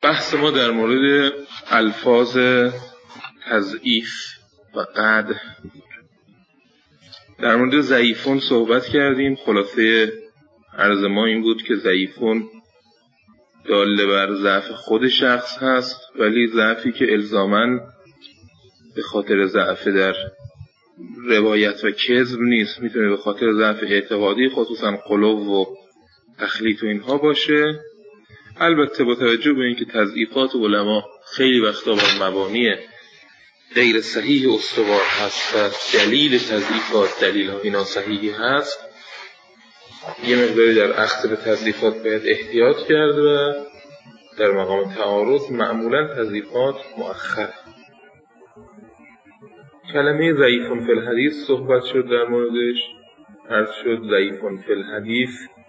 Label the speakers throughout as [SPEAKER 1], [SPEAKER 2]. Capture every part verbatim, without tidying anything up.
[SPEAKER 1] بحث ما در مورد الفاظ تضعیف و قدح. در مورد ضعیفون صحبت کردیم. خلاصه عرض ما این بود که ضعیفون داله بر ضعف خود شخص هست، ولی ضعفی که الزاماً به خاطر ضعف در روایت و کذب نیست، میتونه به خاطر ضعف اعتقادی خصوصاً قلوب و تخلیط و اینها باشه. البته با توجه به اینکه تضعیفات علما خیلی وقتا بر مبانی غیر صحیح استوار هست و دلیل تضعیفات دلیل های ناصحیحی هست، یه مقداری در اخذ به تضعیفات باید احتیاط کرد و در مقام تعارض معمولا تضعیفات مؤخر. کلمه ضعیفون فی الحدیث صحبت شد در موردش. عرض شد ضعیفون فی الحدیث،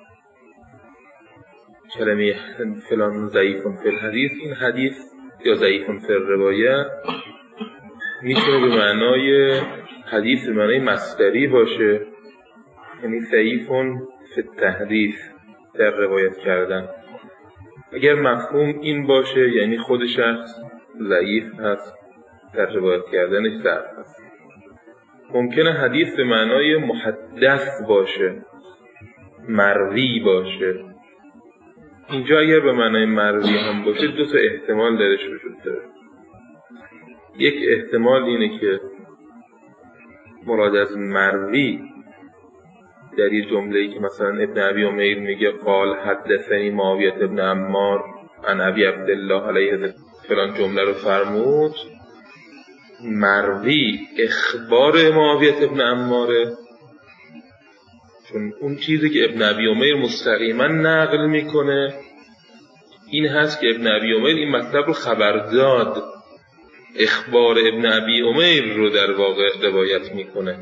[SPEAKER 1] کلمه فلان ضعیفون فی الحدیث، این حدیث یا ضعیفون فی الروایه میتونه به معنای حدیث به معنای مصدری باشه، یعنی ضعیفون فی التحدیث در روایت کردن. اگر مفهوم این باشه یعنی خود شخص ضعیف هست، در روایت کردنش ضعف هست. ممکنه حدیث به معنای محدث باشه، مروی باشه. اینجا اگر به معنای مروی هم باشه دو تا احتمال درش وجود داره. یک احتمال اینه که مراد از مروی در یه جمله‌ای که مثلا ابن ابی امیر میگه قال حدثنی معاویه ابن عمار عن ابی عبدالله علیه فلان جمله رو فرمود، مروی اخبار معاویه ابن عماره، چون اون چیزی که ابن ابی امیر مستقیما نقل میکنه این هست که ابن ابی امیر این مطلب رو خبر داد، اخبار ابن ابی امیر رو در واقع روایت میکنه،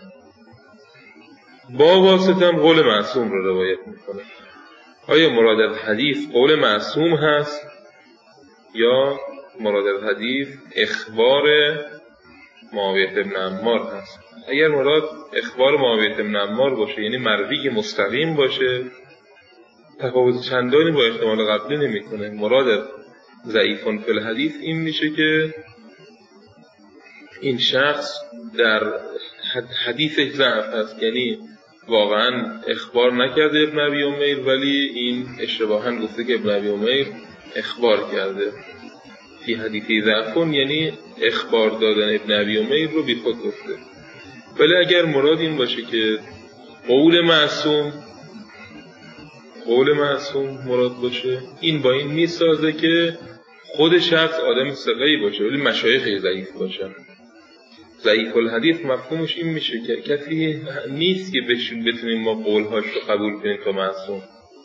[SPEAKER 1] با واسطه هم قول معصوم رو روایت میکنه. آیا مراد از حدیث قول معصوم هست یا مراد از حدیث اخبار معاویه ابن عمار هست؟ اگر مراد اخبار معاویه ابن عمار باشه یعنی مروی مستقیم باشه، تفاوت چندانی با احتمال قبلی نمیکنه. مراد از ضعیفون فی الحدیث این میشه که این شخص در حدیثش ضعف هست، یعنی واقعا اخبار نکرده ابن ابی امیر ولی این اشتباهاً گفته که ابن ابی امیر اخبار کرده. فی حدیثی ضعفون یعنی اخبار دادن ابن ابی امیر رو بی خود گفته. ولی اگر مراد این باشه که قول معصوم قول معصوم مراد باشه، این با این میسازه که خود شخص آدم ثقه‌ای باشه ولی مشایخ ضعیف باشه. ضعیف الحدیث مفهومش این میشه که کسی نیست که بتونیم ما قولهاش رو قبول کنیم تا معصوم.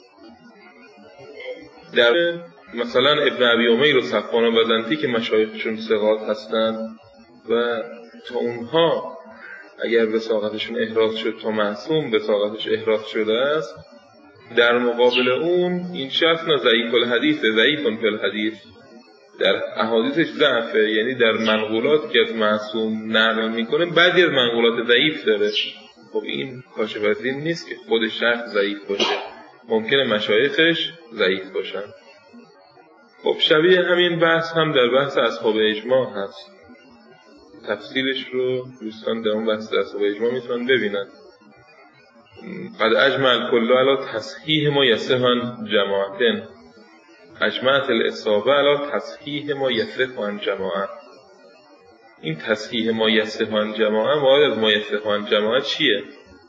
[SPEAKER 1] در مثلا ابن ابی امیر و صفوان و بزنتی که مشایخشون ثقات هستن و تا اونها اگر وثاقتشون احراز شد تا معصوم وثاقتش احراز شده است، در مقابل اون این شخص نه ضعیف الحدیث، ضعیفون فی الحدیث، در احادیثش ضعفه، یعنی در منقولات که از معصوم نقل میکنه بعضی از منقولات ضعیف داره. خب این کاشف از این نیست که خود شخص ضعیف باشه، ممکنه مشایخش ضعیف باشن. خب شبیه همین بحث هم در بحث اصحاب اجماع هست. تفصیلش رو دوستان در اون بحث اصحاب اجماع میتونن ببینن. قد اجمع الکل علی تصحیح ما یصح عن جماعتن، اجمعت الاصابه علی تصحیح ما یصح عن جماعه. این تصحیح ما یصح عن جماعه، مراد از ما یصح عن جماعه چیه؟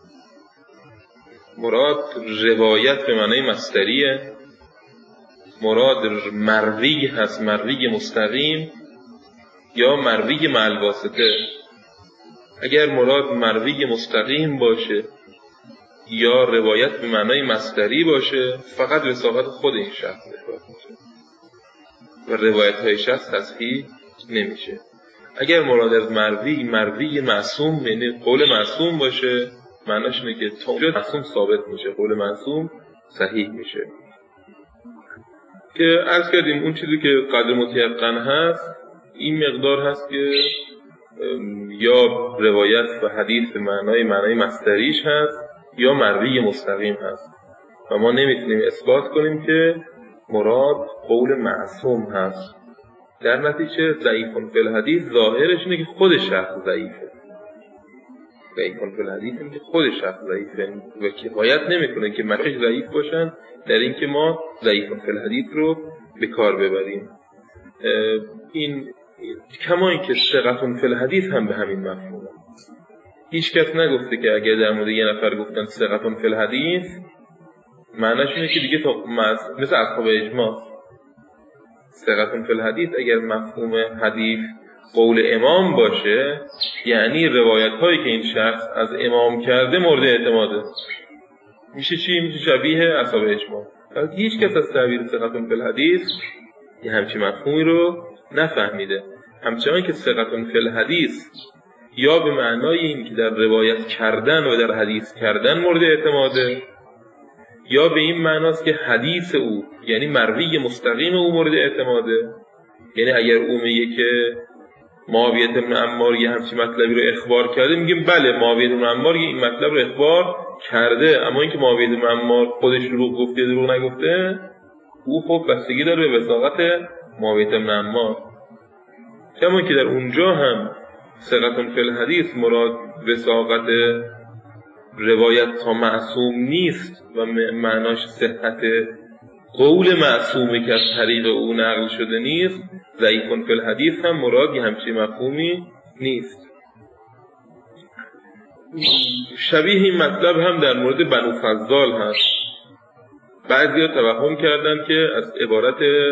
[SPEAKER 1] مراد روایت به معنای مصدریه، مراد مروی هست، مروی مستقیم، یا مروی مع الواسطه. اگر مراد مروی مستقیم باشه یا روایت به معنای مصدری باشه فقط وثاقت خود این شخص احراز میشه و روایت های شخص تصحیح نمیشه. اگر مراد از مروی مروی معصوم یعنی قول معصوم باشه، معناش اینه که تا اونجا معصوم ثابت میشه، قول معصوم صحیح میشه. که عرض کردیم اون چیزی که قدر متیقن هست این مقدار هست که یا روایت و حدیث به معنای معنای مصدریش هست یا مروی مستقیم هست و ما نمیتونیم اثبات کنیم که مراد قول معصوم هست. در نتیجه ضعیفون فی الحدیث ظاهرش اینه که خود شخص ضعیفه. ضعیفون فی الحدیث اینه که خود شخص ضعیفه و کفایت نمیکنه که مخش ضعیف باشن در اینکه ما ضعیفون فی الحدیث رو به کار ببریم. این کما اینکه ثقتون فی الحدیث هم به همین مفهومه. هیچ کس نگفته که اگر در مورد یه نفر گفتن ثقتون فی الحدیث معناش اینه که دیگه تا مثل اصحاب اجماع. ثقتون فی الحدیث اگر مفهوم حدیث قول امام باشه یعنی روایت هایی که این شخص از امام کرده مورد اعتماده. میشه چی؟ میشه شبیه اصحاب اجماع. هیچ کس از تعبیر ثقتون فی الحدیث یه همچین مفهومی رو نفهمیده. همچنان که ثقتون فی الحدیث یا به معنای این که در روایت کردن و در حدیث کردن مورد اعتماده، یا به این معناست که حدیث او یعنی مروی مستقیم او مورد اعتماده. یعنی اگر او میگه که معاویه بن عمار یه همچین مطلبی رو اخبار کرده، میگیم بله معاویه بن عمار این مطلب رو اخبار کرده، اما اینکه معاویه بن عمار خودش دروغ گفته یا دروغ نگفته او خب بستگی داره به وثاقت معاویه بن عمار. کما که در اونجا هم ثقتون فی الحدیث مراد وثاقت روایت تا معصوم نیست و معناش صحت قول معصومی که از طریق او نقل شده نیست. ضعیفون فی الحدیث هم مراد یه همچین مفهومی نیست. شبیه این مطلب هم در مورد بنو فضال هست. بعضی ها توهم کردن که از عبارت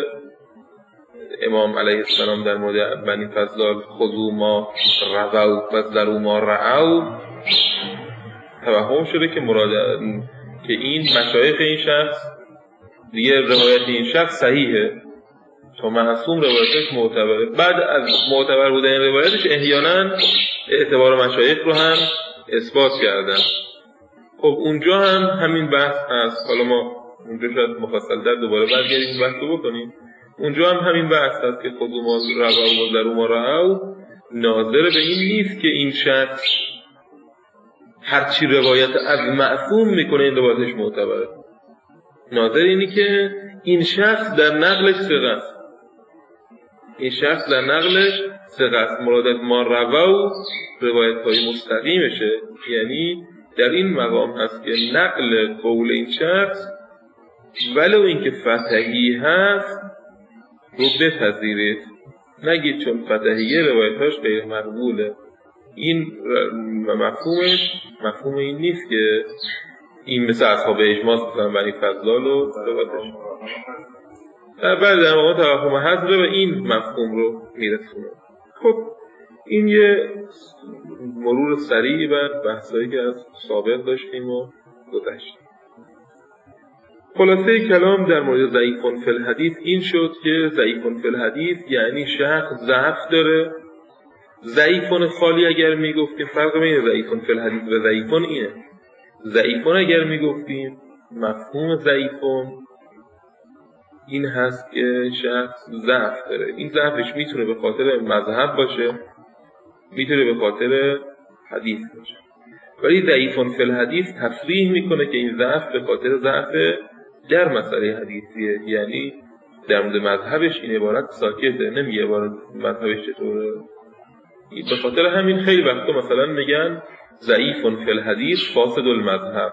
[SPEAKER 1] امام علیه السلام در مورد بنی فضال خذوا ما رعوا فذروا ما رعوا توهم شده که مراد که این مشایخ این شخص دیگه روایت این شخص صحیحه تا معصوم روایتش معتبره. بعد از معتبر بودن این روایتش احیانا اعتبار مشایخ رو هم اثبات کردن. خب اونجا هم همین بحث هست. حالا ما اونجا شاید مفصل در دوباره برگردیم این بحث رو بکنیم. اونجا هم همین بحث هست که خود ما روا و ذروا ما رعوا ناظر به این نیست که این شخص هرچی روایت از معصوم میکنه این روایتش معتبره. ناظر اینی که این شخص در نقلش ثقه است. این شخص در نقلش ثقه است. مراد از ما روا روایت های مستقیمشه، یعنی در این مقام هست که نقل قول این شخص ولو اینکه فتحی هست رو بپذیرید، نگید چون فتحیه روایتاش غیر مقبوله. این مفهومش مفهوم این نیست که این مثل اصحاب اجماع مثلا بنی فضلال و روایتش در بعد در مقام توهم حذف و این مفهوم رو میرسونه. خب این یه مرور سریع بر بحثایی که از سابق داشتیم و گذشتیم. خلاصه کلام در مورد ضعیفون فی الحدیث این شد که ضعیفون فی الحدیث یعنی شخص ضعف داره. ضعیفون خالی اگر میگفتیم فرق بین ضعیفون فی الحدیث و ضعیفون اینه. ضعیفون اگر میگفتیم مفهوم ضعیفون این هست که شخص ضعف داره. این ضعفش میتونه به خاطر مذهب باشه، میتونه به خاطر حدیث باشه. ولی ضعیفون فی الحدیث تصریح میکنه که این ضعف به خاطر ضعف در مسئله حدیثیه، یعنی در مورد مذهبش این عبارت ساکته، نمیگه عبارت مذهبش چطوره. به خاطر همین خیلی وقتا مثلا میگن ضعیفون فی الحدیث فاسد المذهب،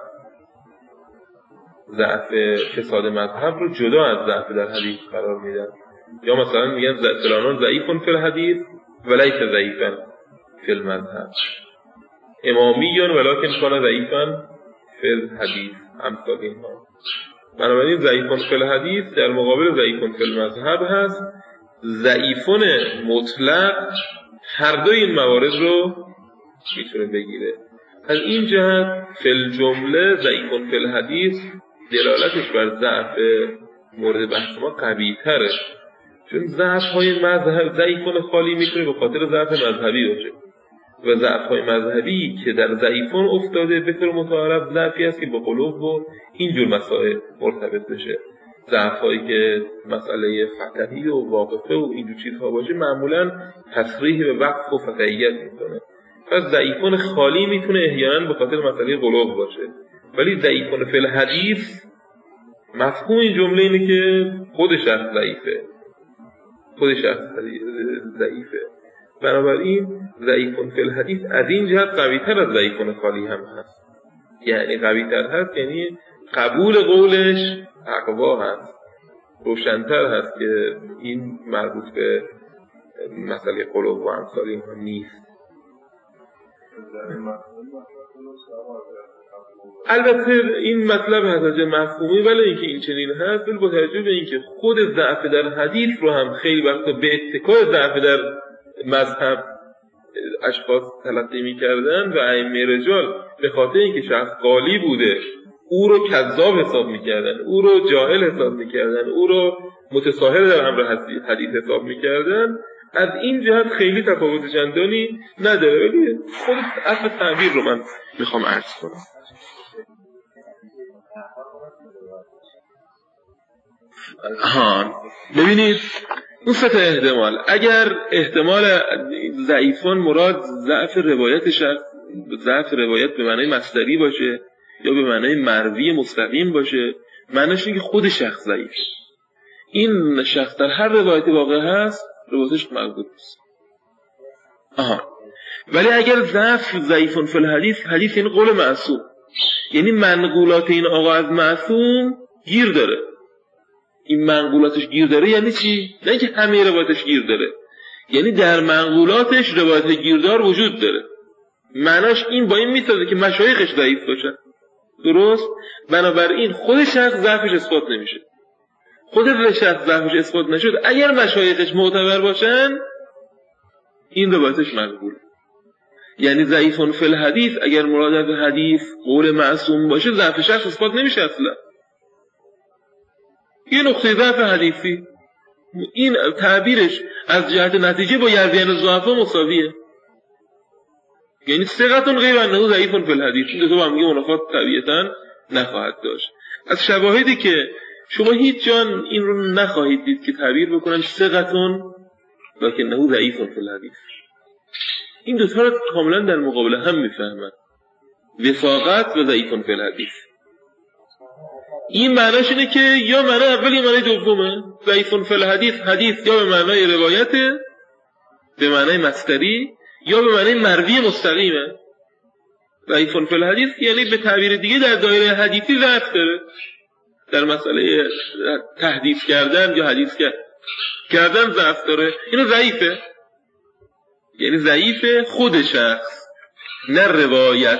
[SPEAKER 1] ضعف فساد مذهب رو جدا از ضعف در حدیث قرار میدن. یا مثلا میگن فلانون ضعیفون فی الحدیث ولیس ضعیفا فی المذهب، امامیون ولکن کان ضعیفا فی الحدیث، امثال اینها. بنابراین ضعیفون فی الحدیث در مقابل ضعیفون فی المذهب هست. ضعیفون مطلق هر دو این موارد رو میتونه بگیره. از این جهت فی الجمله ضعیفون فی الحدیث دلالتش بر ضعف مورد بحث ما قوی تره، چون ضعف های مذهب ضعیفون خالی میتونه به خاطر ضعف مذهبی باشه و ضعف های مذهبی که در ضعیفون افتاده به طور متعارف ضعفی است که به قلوب و اینجور مسائل مرتبط بشه. ضعف هایی که مسئله فتحی و واقفه و اینجور چیزها باشه معمولا تصریح به وقف و فتحیت میکنه. پس ضعیفون خالی میتونه احیانا به خاطر مسئله قلوب باشه، ولی ضعیفون فی الحدیث مفهوم این جمله اینه که خود شخص ضعیفه، خود شخص ضعیفه. بنابراین ضعیفون فی الحدیث از این جهت قوی‌تر از ضعیفون خالی هم هست، یعنی قوی‌تر هست، یعنی قبول قولش اقوا هست، روشن‌تر هست که این مربوط به مسئله قلوب و امثال اینها نیست. البته این مطلب هست از مفهومی، ولی اینکه این چنین هست، ولی با توجه به اینکه خود ضعف در حدیث رو هم خیلی وقتا به اتکای ضعف در مذهب اشخاص تلقی می‌کردن و ائمه رجال به خاطر اینکه شخص قالی بوده او رو کذاب حساب می‌کردن، او رو جاهل حساب می‌کردن، او رو متساهل در امر حدیث حساب می‌کردن. از این جهت خیلی تفاوت چندانی نداره، ولی خود اصل تعبیر رو من میخوام عرض کنم. ها ببینید اون سه تا احتمال، اگر احتمال ضعیفان مراد ضعف روایت شخص، ضعف روایت به معنای مصدری باشه یا به معنای مروی مستقیم باشه، معنیش اینه که خود شخص ضعیف، این شخص در هر روایتی واقع هست روایتش مقبول است. آها ولی اگر ضعف ضعیفون فی الحدیث، حدیث این قول معصوم، یعنی منقولات این آقا از معصوم گیر داره، این منقولاتش گیر داره یعنی چی؟ نه اینکه همه روایتش گیر داره، یعنی در منقولاتش روایت گیردار وجود داره. معناش این با این میسازه که مشایخش ضعیف باشن، درست؟ بنابراین خود شخص ضعفش اثبات نمیشه، خود شخص ضعفش اثبات نشد، اگر مشایخش معتبر باشن این روایتش مقبوله. یعنی ضعیفون فی الحدیث اگر مراد از حدیث قول معصوم باشه ضعف شخص اثبات نمیشه اصلا، یه نقطه ضعف حدیثی، این تعبیرش از جهت نتیجه با یرزین الضعفا مساویه، یعنی ثقتون غیر انه ضعیفون فی الحدیث، این دو تا هم دیگه منافات طبیعتا نخواهد داشت. از شواهدی که شما هیچ جان این رو نخواهید دید که تعبیر بکنن ثقتون لکنه ضعیفون فی الحدیث، این دو تا رو کاملا در مقابل هم میفهمن، وثاقت و ضعیفون فی الحدیث. این معناش اینه که یا معنی اول یا معنی دومه، ضعیفون فی الحدیث حدیث یا به معنای روایت به معنای مصدری یا به معنای مروی مستقیمه. ضعیفون فی الحدیث یعنی به تعبیر دیگه در دایره حدیثی ضعف داره، در مسئله تحدیث کردن یا حدیث کردن ضعف داره، اینو ضعیفه، یعنی ضعیف خود شخص نه روایت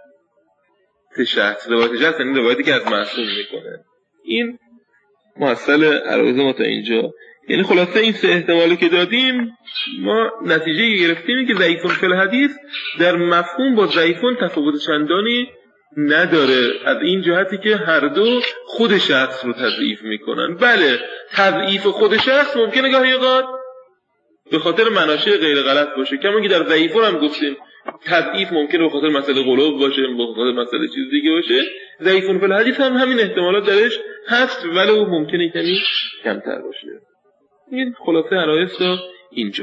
[SPEAKER 1] شخص. روایت شخص یعنی روایتی که از معصوم میکنه. این محصل عرایض ما تا اینجا، یعنی خلاصه این سه احتمالی که دادیم ما نتیجه گرفتیم که ضعیفون فی الحدیث در مفهوم با ضعیفون تفاوت چندانی نداره، از این جهتی که هر دو خود شخص رو تضعیف میکنن. بله تضعیف خود شخص ممکنه گاهی اوقات به خاطر مناشأ غیر غلط باشه، کما که در ضعیفون هم گفتیم تضعیف ممکنه به خاطر مسئله قلوب باشه، به خاطر مسئله چیز دیگه باشه. ضعیفون فی الحدیث هم همین احتمالات درش هست ولو ممکنه کمی کمتر باشه. این خلاصه عرایض تا اینجا.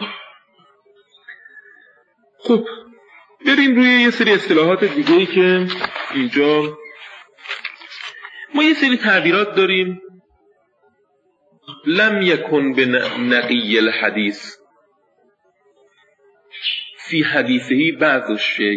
[SPEAKER 1] خب بریم روی یه سری اصطلاحات دیگه‌ای که اینجا ما یه سری تعبیرات داریم. لم یکن به نقی الحدیث فی حدیثهی بعض الشیء،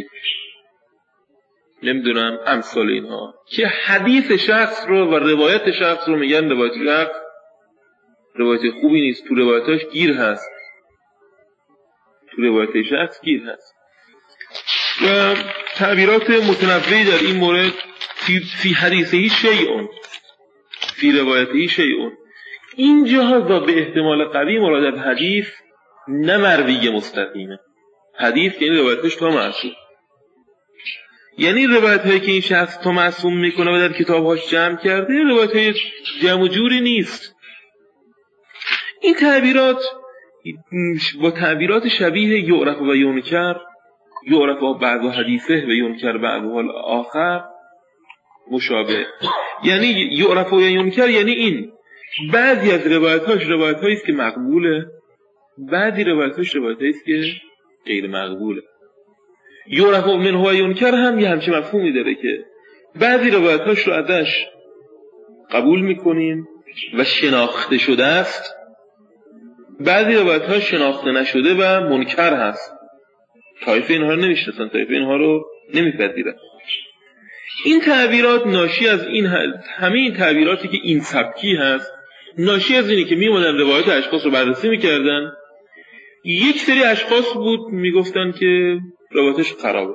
[SPEAKER 1] نمیدونم امثال اینها که حدیث شخص رو و روایت شخص رو میگن روایت شخص روایت خوبی نیست، تو روایتاش گیر هست، تو روایت شخص گیر هست. و تعبیرات متنوعی در این مورد، فی, فی حدیثهی شیء، فی روایتهی شیء، اینجا و به احتمال قوی مراد از حدیث نه مروی مستقیمه. حدیث یعنی روایتش تا معصوم، یعنی روایت هایی که این شخص تا معصوم میکنه و در کتابهاش جمع کرده روایت های جمع و جوری نیست. این تعبیرات با تعبیرات شبیه یعرف و ینکر، یعرف و بعض حدیثه و ینکر بعض آخر مشابه، یعنی یعرف و ینکر یعنی این بعضی از روایت هاش روایت هایی است که مقبوله، بعضی روایت هاش روایت هایی است که غیر مقبوله. یعرف منه و ینکر هم یه همچه مفهومی داره که بعضی روایت هاش رو ازش
[SPEAKER 2] قبول میکنیم و شناخته شده است، بعضی روایت‌ها شناخته نشده و منکر هست. طایفه اینها رو نمیشناسن، طایفه اینها رو نمیپذیرن. این تعبیرات ناشی از این هست. همه این تعبیراتی که این سبکی هست ناشی از اینه که میومدن روایت اشخاص رو بررسی میکردن، یک سری اشخاص بود میگفتن که روایتش خرابه،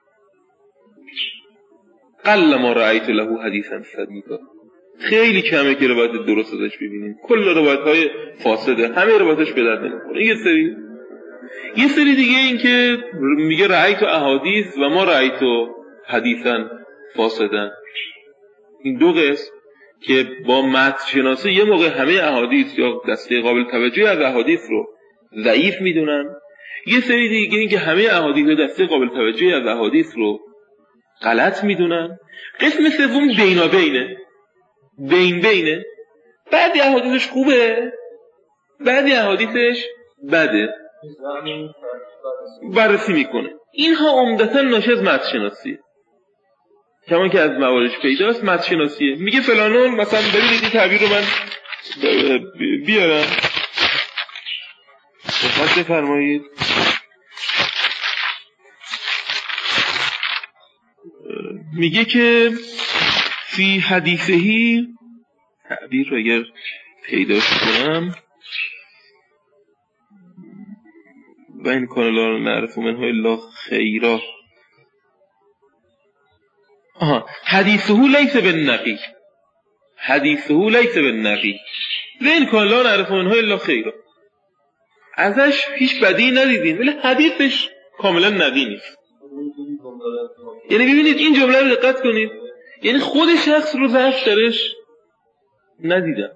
[SPEAKER 2] قل ما رأیت له حدیثا صدیقا، خیلی کمه که روایت درست ازش ببینیم، کل روایت‌های فاسده، همه روایتش به درد نمیخوره. یه سری یه سری دیگه این که میگه رأیت احادیث و ما رأیت حدیثا فاسدن. این دو قسم که با متن شناسی یه موقع همه احادیث یا دسته قابل توجهی از احادیث رو ضعیف میدونن، یه سری دیگه این که همه احادیث یا دسته قابل توجهی از احادیث رو غلط میدونن. قسم سوم بینا بینه، بین بینه، بعضی احادیثش خوبه بعضی احادیثش بده، بررسی میکنه. اینها عمدتاً ناشی از متن شناسیه، کما که از مواردش پیداست متن شناسیه. میگه فلانون مثلا ببینید این تعبیر رو من بیارم، دقت بفرمایید. میگه که فی حدیثهی، تعبیر رو اگر پیداش کنم، و این کان لا نعرف منه الا خیرا، آها حدیثه لیس بالنقی، حدیثه لیس بالنقی و این کان لا نعرف منه الا خیرا، ازش هیچ بدی ندیدین ولی حدیثش کاملا نقی نیست. یعنی ببینید این جمله رو دقت کنید، یعنی خود شخص رو ضعف درش ندیدم.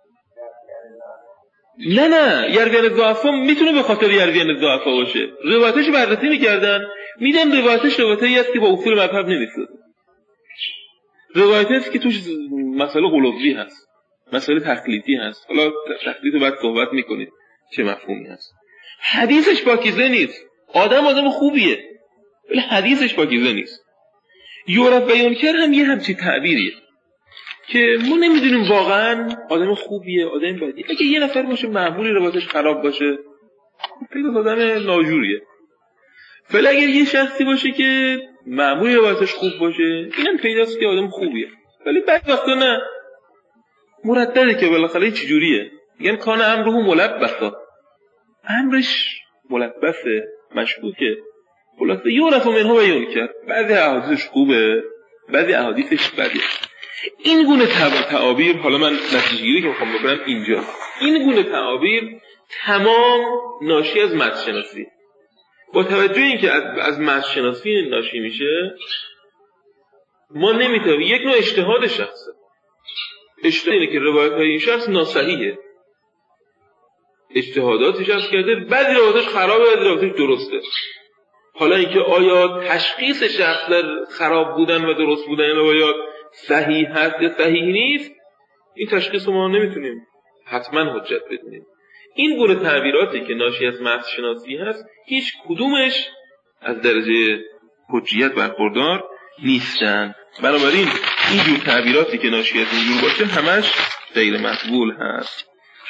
[SPEAKER 2] نه نه یرویان ضعفا میتونه به خاطر یرویان ضعفا باشه، روایتش بررسی میکردن میدن روایتش روایتی است که با اصول مذهب نمیسازه، روایتی است که توش مسئله غلوی هست، مسئله تقلیدی هست. حالا تقلید رو بعد صحبت میکنید چه مفهومی هست. حدیثش پاکیزه نیست، آدم آدم خوبیه ولی حدیثش پاکیزه نیست. یورب و یونکر هم یه همچین تعبیریه که ما نمیدونیم واقعا آدم خوبیه آدم بدیه. اگه یه نفر باشه معمولی روایتش خراب باشه پیدا آدم ناجوریه، ولی اگر یه شخصی باشه که معمولی روایتش خوب باشه اینم پیداست که آدم خوبیه، ولی بعد وقتا نه، مردده که بالاخره چجوریه، میگن کان امره ملبسا، امرش ملبسه مشکوکه. خلاصه یورث منه و یونکر، بعضی احادیثش خوبه بعضی احادیثش بده. این گونه تعابیر، حالا من نتیجه گیری که میخوام بکنم اینجا، این گونه تعابیر تمام ناشی از متن شناسی. با توجه اینکه از از متن شناسی ناشی میشه، ما نمیتونیم، یک نوع اجتهاد شخصه، اجتهاد اینه که روایت های این شخص ناصحیحه، اجتهاداتش از کرده، بعضی روایتش خرابه بعضی روایتش درسته. حالا اینکه آیا تشخیص شخص در خراب بودن و درست بودن روایات صحیح هست یا صحیح نیست، این تشخیص ما نمیتونیم حتما حجت بدونیم. این گونه تعبیراتی که ناشی از متن شناسی هست هیچ کدومش از درجه حجیت برخوردار نیستن. بنابراین این جور تعبیراتی که ناشی از این جور باشه همش غیر مقبول هست.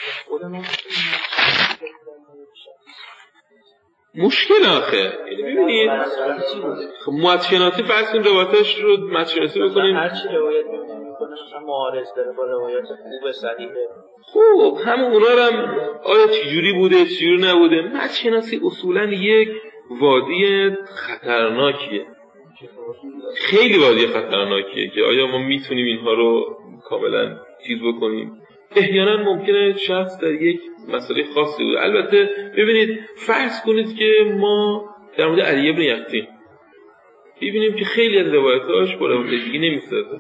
[SPEAKER 2] مشکل آخه ببینید خب متن شناسی فرض کنیم روایتش رو متن شناسی بکنیم،
[SPEAKER 3] هر چی روایت میکنه مثلا معارض داره با روایت خوب صحیحه،
[SPEAKER 2] خب همون اونا رو هم آیا چجوری بوده چجوری نبوده. متن شناسی اصولا یک وادی خطرناکیه، خیلی وادی خطرناکیه که آیا ما میتونیم اینها رو کاملا چیز بکنیم. احیانا ممکنه شخص در یک مسئله خاصی بود. البته ببینید فرض کنید که ما در مورد علی ابن یقطین ببینیم که خیلی از روایتاش با روایت دیگه نمیسازه،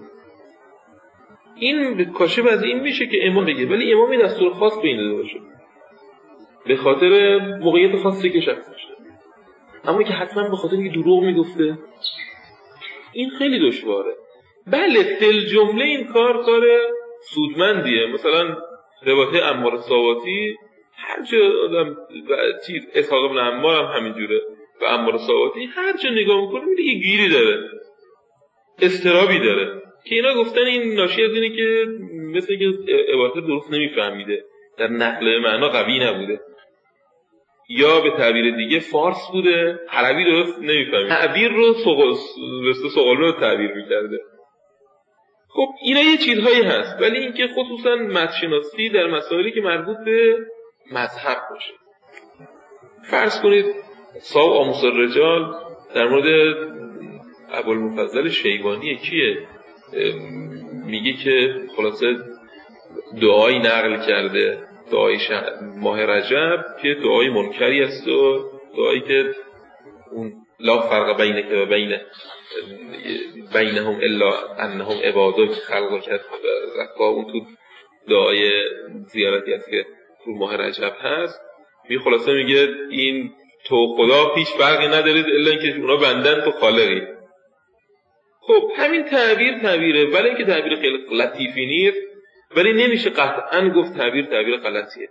[SPEAKER 2] این کاشف از این میشه که امام بگه، ولی امام این دستور خاص به این داده باشه به خاطر موقعیت خاصی که شخص داشته، اما که حتما به خاطر اینکه دروغ میگفته این خیلی دشواره. بله دل جمله این کار کار سودمندیه، مثلا روایت عمار ساواتی هر جا آدم چیز اسحاق بن عمار هم همینجوره و عمار ساواتی هر جا نگاه میکنه میگه یه گیری داره، استرابی داره، که اینا گفتن این ناشی از اینه که مثل که عبارت درست نمیفهمیده، در نقل معنا قوی نبوده، یا به تعبیر دیگه فارس بوده، عربی درست نمیفهمید، تعبیر رو سقالو رو تعبیر میکرده. خب اینا یه چیزهایی هست، ولی اینکه خصوصا متن‌شناسی در مسائلی که مربوط به مذهب باشه. فرض کنید صاحب آموز الرجال در مورد ابوالمفضل شیبانی کیه میگه که خلاصه دعایی نقل کرده، دعای ماه رجب که دعای منکری است و دعایی که اون لا فرق بینک و بین بینهم الا انهم عبادک خلق کرد رکا، اون تو دعای زیارتی است که تو ماه رجب هست. می خلاصه میگه این تو خدا هیچ فرقی ندارید الا اینکه اونا بندن تو خالقی. خب همین تعبیر تعبیره، ولی اینکه تعبیر خیلی لطیفی نیست، ولی نمیشه قطعاً گفت تعبیر تعبیر غلطیه.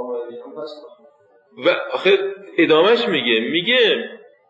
[SPEAKER 2] و آخه ادامهش میگه میگه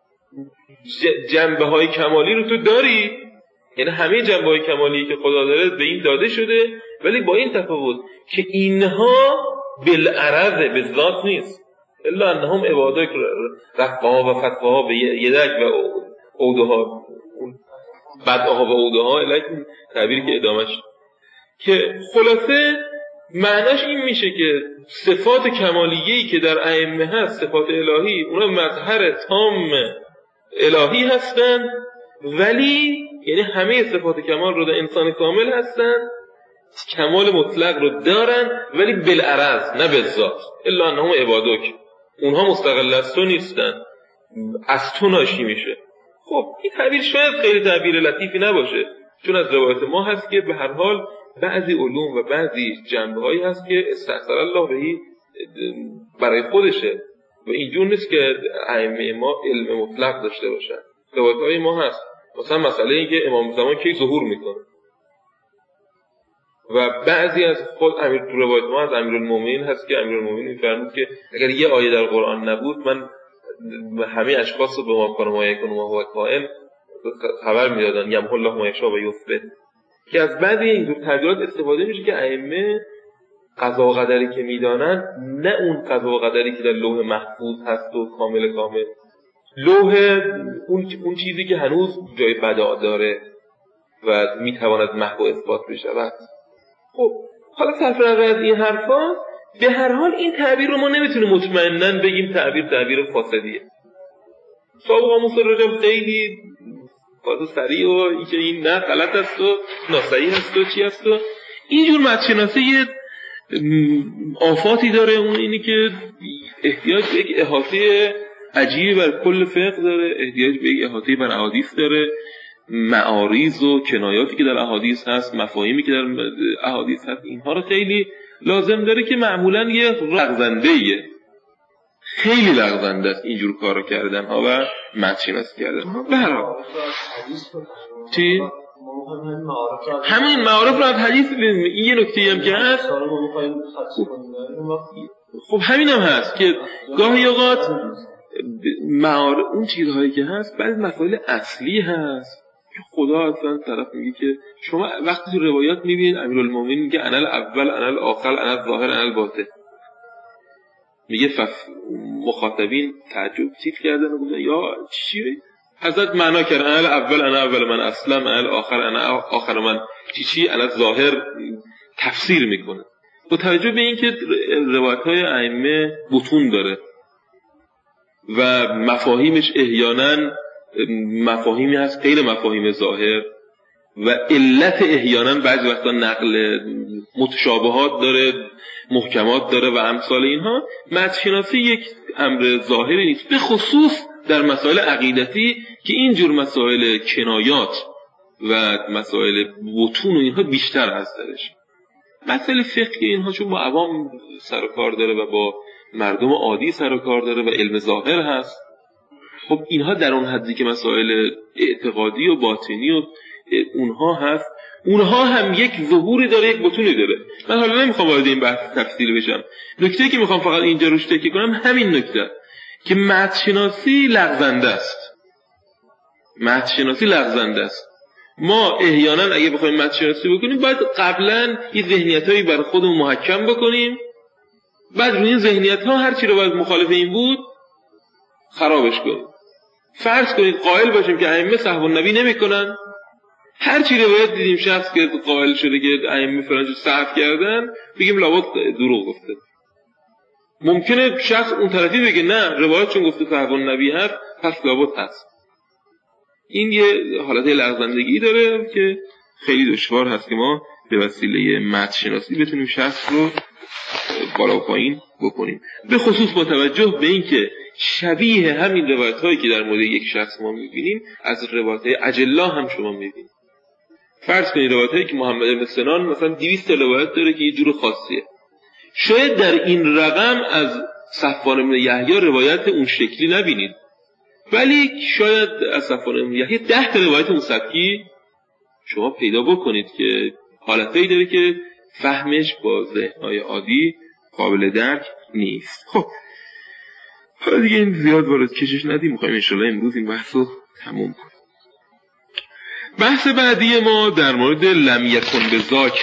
[SPEAKER 2] جنبه های کمالی رو تو داری، یعنی همه جنبه های کمالی که خدا داره به این داده شده، ولی با این تفاوت که اینها بالعرض به ذات نیست، الا انهم عبادک رفعها و فتواها به یدک و عودها بدعها و عودها الیک، تعبیری که ادامهش که خلاصه معناش این میشه که صفات کمالیه‌ای که در ائمه هست، صفات الهی، اونا مظهر تام الهی هستن، ولی یعنی همه صفات کمال رو در انسان کامل هستن، کمال مطلق رو دارن، ولی بالعرض نه بالذات، الا انهم عبادک، اونها مستقل از تو نیستن، از تو ناشی میشه. خب این تعبیر شاید خیلی تعبیر لطیفی نباشه، چون از روایت ما هست که به هر حال بعضی علوم و بعضی جنبه‌هایی هست که استأثر الله بهی برای خودشه و اینجور نیست که ائمه ما علم مطلق داشته باشن. روایت‌های ما هست، مثلا مسئله این که امام زمان کی ظهور میکنه، و بعضی از خود امیر تو روایت ما از امیرالمومنین هست که امیرالمومنین می‌فرمود که اگر یه آیه در قرآن نبود من همه اشخاص رو به ما کانوا ما یکون ما هو کائن خبر میدادن، یمحو الله ما یشاء و یثبت، که از بعضی این دو تعبیرات استفاده میشه که ائمه قضا و قدری که میدانن نه اون قضا و قدری که در لوح محفوظ هست و کامل کامل، لوح اون اون چیزی که هنوز جای بدع داره و میتواند محو و اثبات بشود. خب حالا صرف نظر از این حرفا، به هر حال این تعبیر رو ما نمیتونیم مطمئناً بگیم تعبیر تعبیر فاسدیه. صاحب قاموس الرجال خیلی باز سریع و اینکه این نه غلط است و ناصحیح است و چی است و اینجور متن‌شناسی یه آفاتی داره، اون اینی که احتیاج به یک احاطه عجیبی بر کل فقه داره، احتیاج به یک احاطه بر احادیث داره، معاریض و کنایاتی که در احادیث هست، مفاهیمی که در احادیث هست، اینها رو خیلی لازم داره که معمولاً یه لغزنده‌ایه، خیلی لغزنده است اینجور کارو کردن ها و متن‌شناسی کردن ها. به هر حال چی؟ همین معارف رو از حدیث ببینیم. این یه نکته هم که هست، خب همین هم هست که گاهی اوقات معارف اون چیزهایی که هست بعضی مسائل اصلی هست که خدا اصلا طرف میگه که شما وقتی تو روایات میبینید امیرالمومنین میگه انا الاول انا الاخر انا الظاهر انا الباطن، میگه فف مخاطبین تعجب چیز کردن و گفتن یا چی؟ حضرت معنا کرد انا الاول انا اول من اسلم انا الاخر انا آخر من چی چی انا ظاهر تفسیر میکنه با توجه به اینکه روایت‌های ائمه بطون داره و مفاهیمش احیانا مفاهیمی هست غیر مفاهیم ظاهر و علت احیانا بعضی وقتا نقل متشابهات داره، محکمات داره و امثال اینها. متن‌شناسی یک امر ظاهری نیست، به خصوص در مسائل عقیدتی که اینجور مسائل کنایات و مسائل بطون و اینها بیشتر هست درش. مسائل فقهی اینها چون با عوام سر و کار داره و با مردم عادی سر و کار داره و علم ظاهر هست، خب اینها در اون حدی که مسائل اعتقادی و باطنی و اونها هست، اونها هم یک ظهوری داره، یک بطونی داره. من حالا نمیخوام وارد این بحث تفصیل بشم، نکته‌ای که میخوام فقط اینجا روش تاکید کنم همین نکته که متن‌شناسی لغزنده است. متن‌شناسی لغزنده است ما احیانا اگه بخوایم متن شناسی بکنیم باید قبلا یه ذهنیتایی برای خودمون محکم بکنیم، بعد روی این ذهنیت‌ها هر چی رو باید مخالف این بود خرابش کنیم. فرض کنید قائل باشیم که ائمه صحو النبی نمی‌کنن، هر چی روایت دیدیم شخص که قائل شده که ائمه فلان صحو کردن بگیم لابد دروغ گفته. ممکنه شخص اون طرفی بگه نه روایت چون گفته صحو النبی هست پس لابد هست. این یه حالت لغزندگی داره که خیلی دشوار هست که ما به وسیله متن شناسی بتونیم شخص رو بالا و پایین بکنیم، به خصوص با توجه به این که شبیه همین روایت هایی که در مورد یک شخص ما میبینیم از روایت های اجلا هم شما میبینیم. فرض کنید روایت هایی که محمد بن سنان مثلا دویست روایت داره که یه جور خاصیه، شاید در این رقم از صفوان بن یحیی روایت اون شکلی نبینید، ولی شاید از صفوان بن یحیی ده تا روایت اون سبکی شما پیدا بکنید که حالتایی داره که فهمش با ذهن‌های عادی قابل درک نیست. خب حالا دیگه این زیاد وارد کشش ندیم، می‌خوایم ان شاءالله امروز این بحثو تموم کنیم. بحث بعدی ما در مورد لم یکن بذاک.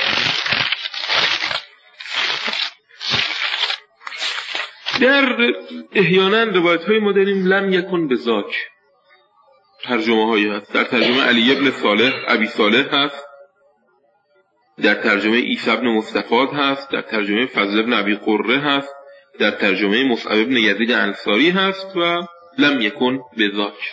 [SPEAKER 2] در احیانا روایت‌های ما داریم لم یکن بذاک، ترجمه هایی هست. در ترجمه علی ابن صالح ابی صالح هست، در ترجمه عیسی ابن مصطفی هست، در ترجمه فضل ابن ابی قره هست، در ترجمه مصعب ابن یزید انصاری هست و لم یکن بذاک.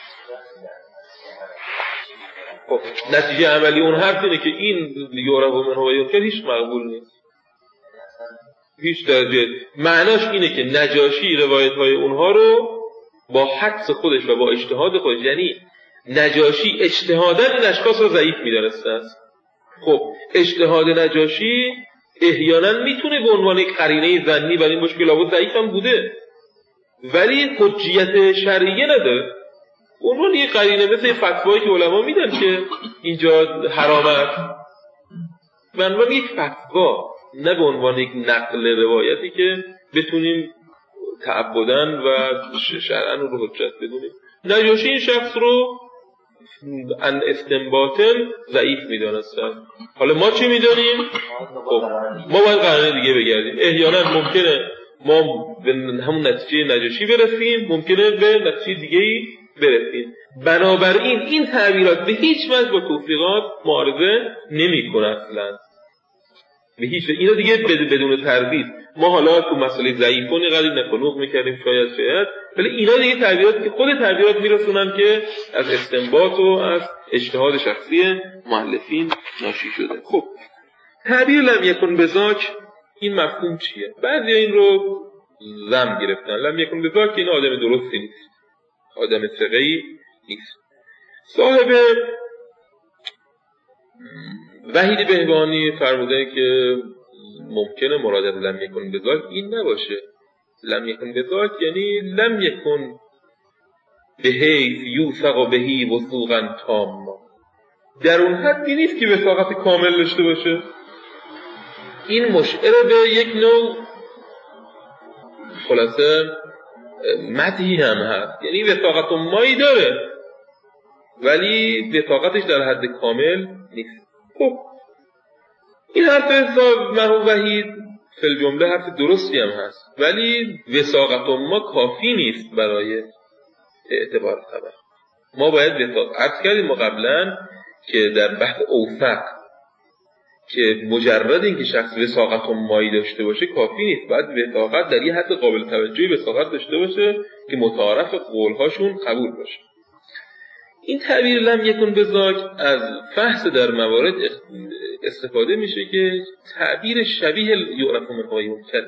[SPEAKER 2] خب نتیجه عملی اون حرف اینه که این یعرف منه و ینکر هیچ مقبول نیست، هیچ درجه. معناش اینه که نجاشی روایت های اونها رو با حدس خودش و با اجتهاد خودش، یعنی نجاشی اجتهادا این اشخاص رو ضعیف می‌دانسته است. خب اجتهاد نجاشی احیانا میتونه به عنوان یک قرینه ظنی برای این باشه که لابد ضعیف هم بوده، ولی حجیت شرعیه نداره. به عنوان یک قرینه مثل فتوایی که علما میدن که اینجا حرام است، به عنوان یک فتوا، نه به عنوان یک نقل روایتی که بتونیم تعبداً و شرعاً رو حجت بدونیم. نجاشی این شخص رو ان استنباطن ضعیف میدانستن. حالا ما چی میدانیم؟ خب ما باید قرینه دیگه بگردیم. احیانا ممکنه ما به همون نتیجه نجاشی برسیم، ممکنه به نتیجه دیگه‌ای برسیم. بنابراین این تعبیرات به هیچ وجه با توفیقات معارضه نمی‌کنه اصلا. به هیچ وجه اینا دیگه بدون تردید. ما حالا تو مسئله ضعیفون قضیه نکنوق می‌کردیم شاید شاید، ولی اینا دیگه تعبیراتی که خود تعبیرات میرسونن که از استنباط و از اجتهاد شخصی مؤلفین ناشی شده. خب تعبیر لم یکن بذاک این مفهوم چیه؟ بعضی این رو ذم گرفتن. لم یکن بذاک این آدم درستی نیست، آدم ثقه‌ای نیست. صاحب وحید بهبانی فرموده که ممکنه مراد از لم یکن بذاک این نباشه. لم یکن بذاک یعنی لم یکن بهی یوثق بهی وثوقا تام، در اون حدی نیست که وثاقت کامل داشته باشه. این مشعر به یک نوع خلاصه مدحی هم هست، یعنی وثاقت مایی داره ولی وثاقتش در حد کامل نیست. خب این حرف حساب مرحوم وحید فی الجمله حرف درستی هم هست، ولی وثاقت ما کافی نیست برای اعتبار خبر. ما باید وثاقت عرض کردیم ما قبلا که در بحث اوثق که مجرد این که شخص وثاقت مایی داشته باشه کافی نیست، باید وثاقت در یه حد قابل توجهی وثاقت داشته باشه که متعارف قولهاشون قبول باشه. این تعبیر لم یکن بذاک از فحص در موارد استفاده میشه که تعبیر شبیه یعرف منه و ینکر.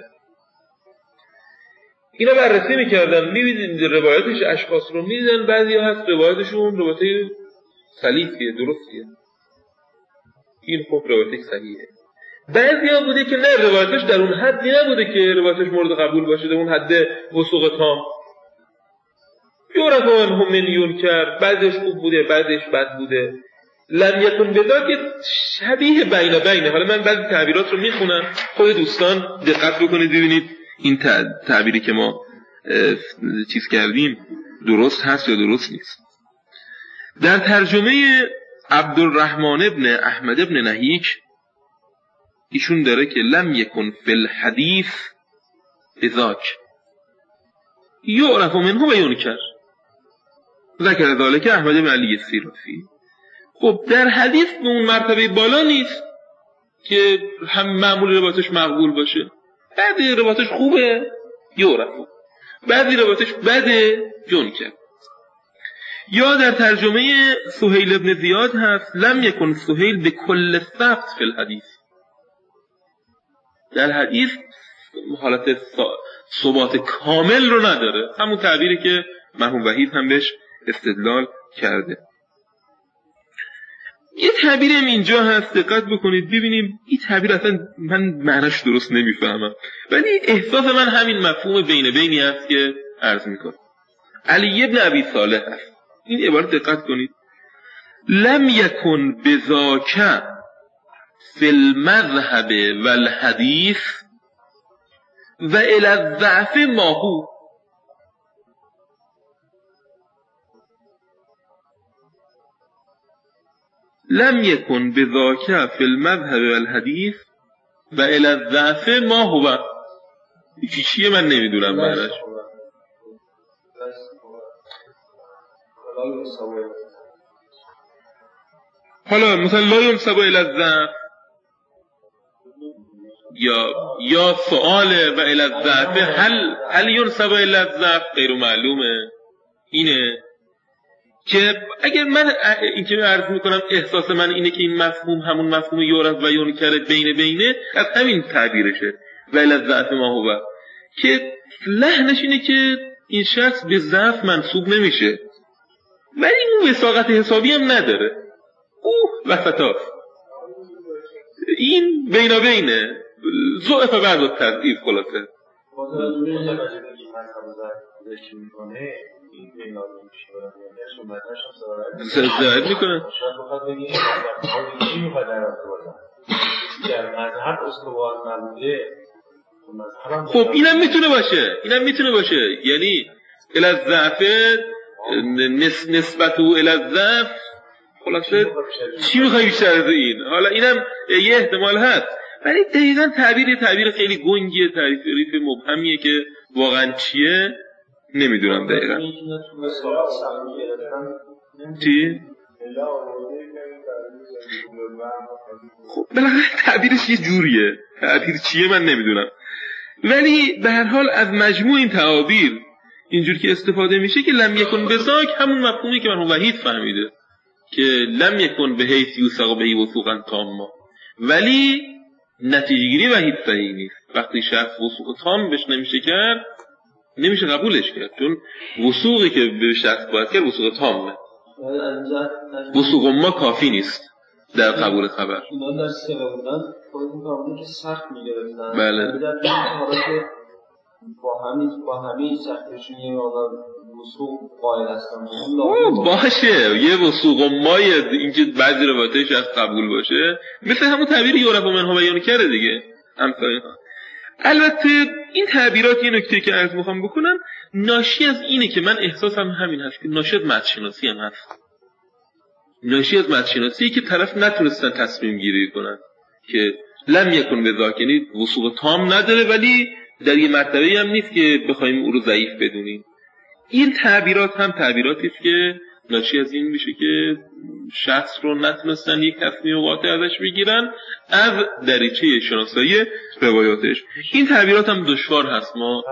[SPEAKER 2] اینا بررسی میکردن، میبینید روایتش اشخاص رو میدیدن، بعضی ها هست روایتشون روایت سلیفیه، درستیه، این خب روایتش صحیحه. بعضی ها بوده که نه روایتش در اون حدی نبوده که روایتش مورد قبول باشه، در اون حد وثوق تام. یعرف منه و ینکر، بعضش خوب بوده بعضش بد بوده. لم یکن بذاک شبیه بین بینه. حالا من بعضی تعبیرات رو میخونم، خود دوستان دقت بکنید ببینید این تعبیری که ما چیز کردیم درست هست یا درست نیست. در ترجمه عبدالرحمن ابن احمد ابن نهیک ایشون داره که لم یکن فی الحدیث بذاک یعرف منه و ینکر، ذکر ذالک احمد بن علی السیرافی. خب در حدیث به اون مرتبه بالا نیست که هم معمول روایتش مقبول باشه، بعضی روایتش خوبه یعرف، بعضی روایتش بده ینکر. یا در ترجمه سهیل ابن زیاد هست لم یکن سهیل به کل ثبت فی الحدیث، در حدیث حالت ثبات کامل رو نداره، همون تعبیری که مرحوم وحید هم بهش استدلال کرده. یه تعبیر هم اینجا هست، دقت بکنید ببینیم این تعبیر اصلا من معناش درست نمیفهمم، ولی احساس من همین مفهوم بین بینی هست که عرض میکنم. علی ابن ابی صالح هست، این عبارت دقت کنید، لم یکن بذاک فی المذهب والحدیث و الی الضعف ماهو. لم یکن بذاک فی المذهب والحدیث و الی الضعف ماهو. چی چیه من نمیدونم معناش. حالا مثلا لا ینسب الی الضعف یا یا سؤال و الی الضعف هل هل ینسب الی الضعف غیر معلومه. اینه که اگر من اینکه عرض میکنم احساس من اینه که این مفهوم همون مفهوم یعرف و ینکر بین بینه از همین تعبیرشه و الی الضعف ما هو، که لحنش اینه که این شخص به ضعف منسوب نمیشه ولی اون وثاقت حسابی هم نداره، اوه وسطاست، این بینا بینه ضعف بعض التضعیف. خلاصه زائد میکنه خب اینم میتونه باشه، اینم میتونه باشه، یعنی الی الضعف نسبت او الی الضعف. خلاصه چی میخوای بیشتر از این؟ حالا اینم یه احتمال هست، ولی دقیقاً تعبیر تعبیر خیلی گنگیه، تعریف مبهمیه که واقعا چیه نمیدونم دقیقاً. چی؟ خب بالاخره تعبیرش یه جوریه، تعبیر چیه من نمیدونم، ولی به هر حال از مجموع این تعابیر اینجور که استفاده میشه که لم یکن بذاک همون مفهومی که مرحوم وحید فهمیده که لم یکن به حیث یوثق به وثوقا تاما، ولی نتیجه گیری وحید صحیح نیست. وقتی شخص وثوق تام بهش نمیشه کرد نمیشه قبولش کرد، چون وثوقی که به شخص باید کرد وثوق تامه، وثوق ما کافی نیست در قبول خبر.
[SPEAKER 4] اینا در سقه بودن خودتون قبولی که سخت میگرفتن،
[SPEAKER 2] بله
[SPEAKER 4] با همین با همین سختشون یه آدم وثوق قائل هستن.
[SPEAKER 2] باشه یه وثوق مای اینکه بعضی روایتش از قبول باشه، مثل همون تعبیر یعرف منه و ینکر دیگه همسایه ها. البته این تعبیرات یه نکته که عرض میخوام بکنم ناشی از اینه که من احساسم همین هست که ناشی از متن‌شناسی هم هست، ناشی از متن‌شناسی که طرف نتونستن تصمیم گیری کنن که لم یکن بذاک، یعنی وثوق تام نداره ولی در یه مرتبه هم نیست که بخوایم او رو ضعیف بدونیم. این تعبیرات هم تعبیراتی است که ناشی از این میشه که شخص رو نتونستن یک تصمیم قاطع ازش بگیرن از دریچه شناسایی روایاتش. این تعبیرات هم دشوار هست. ما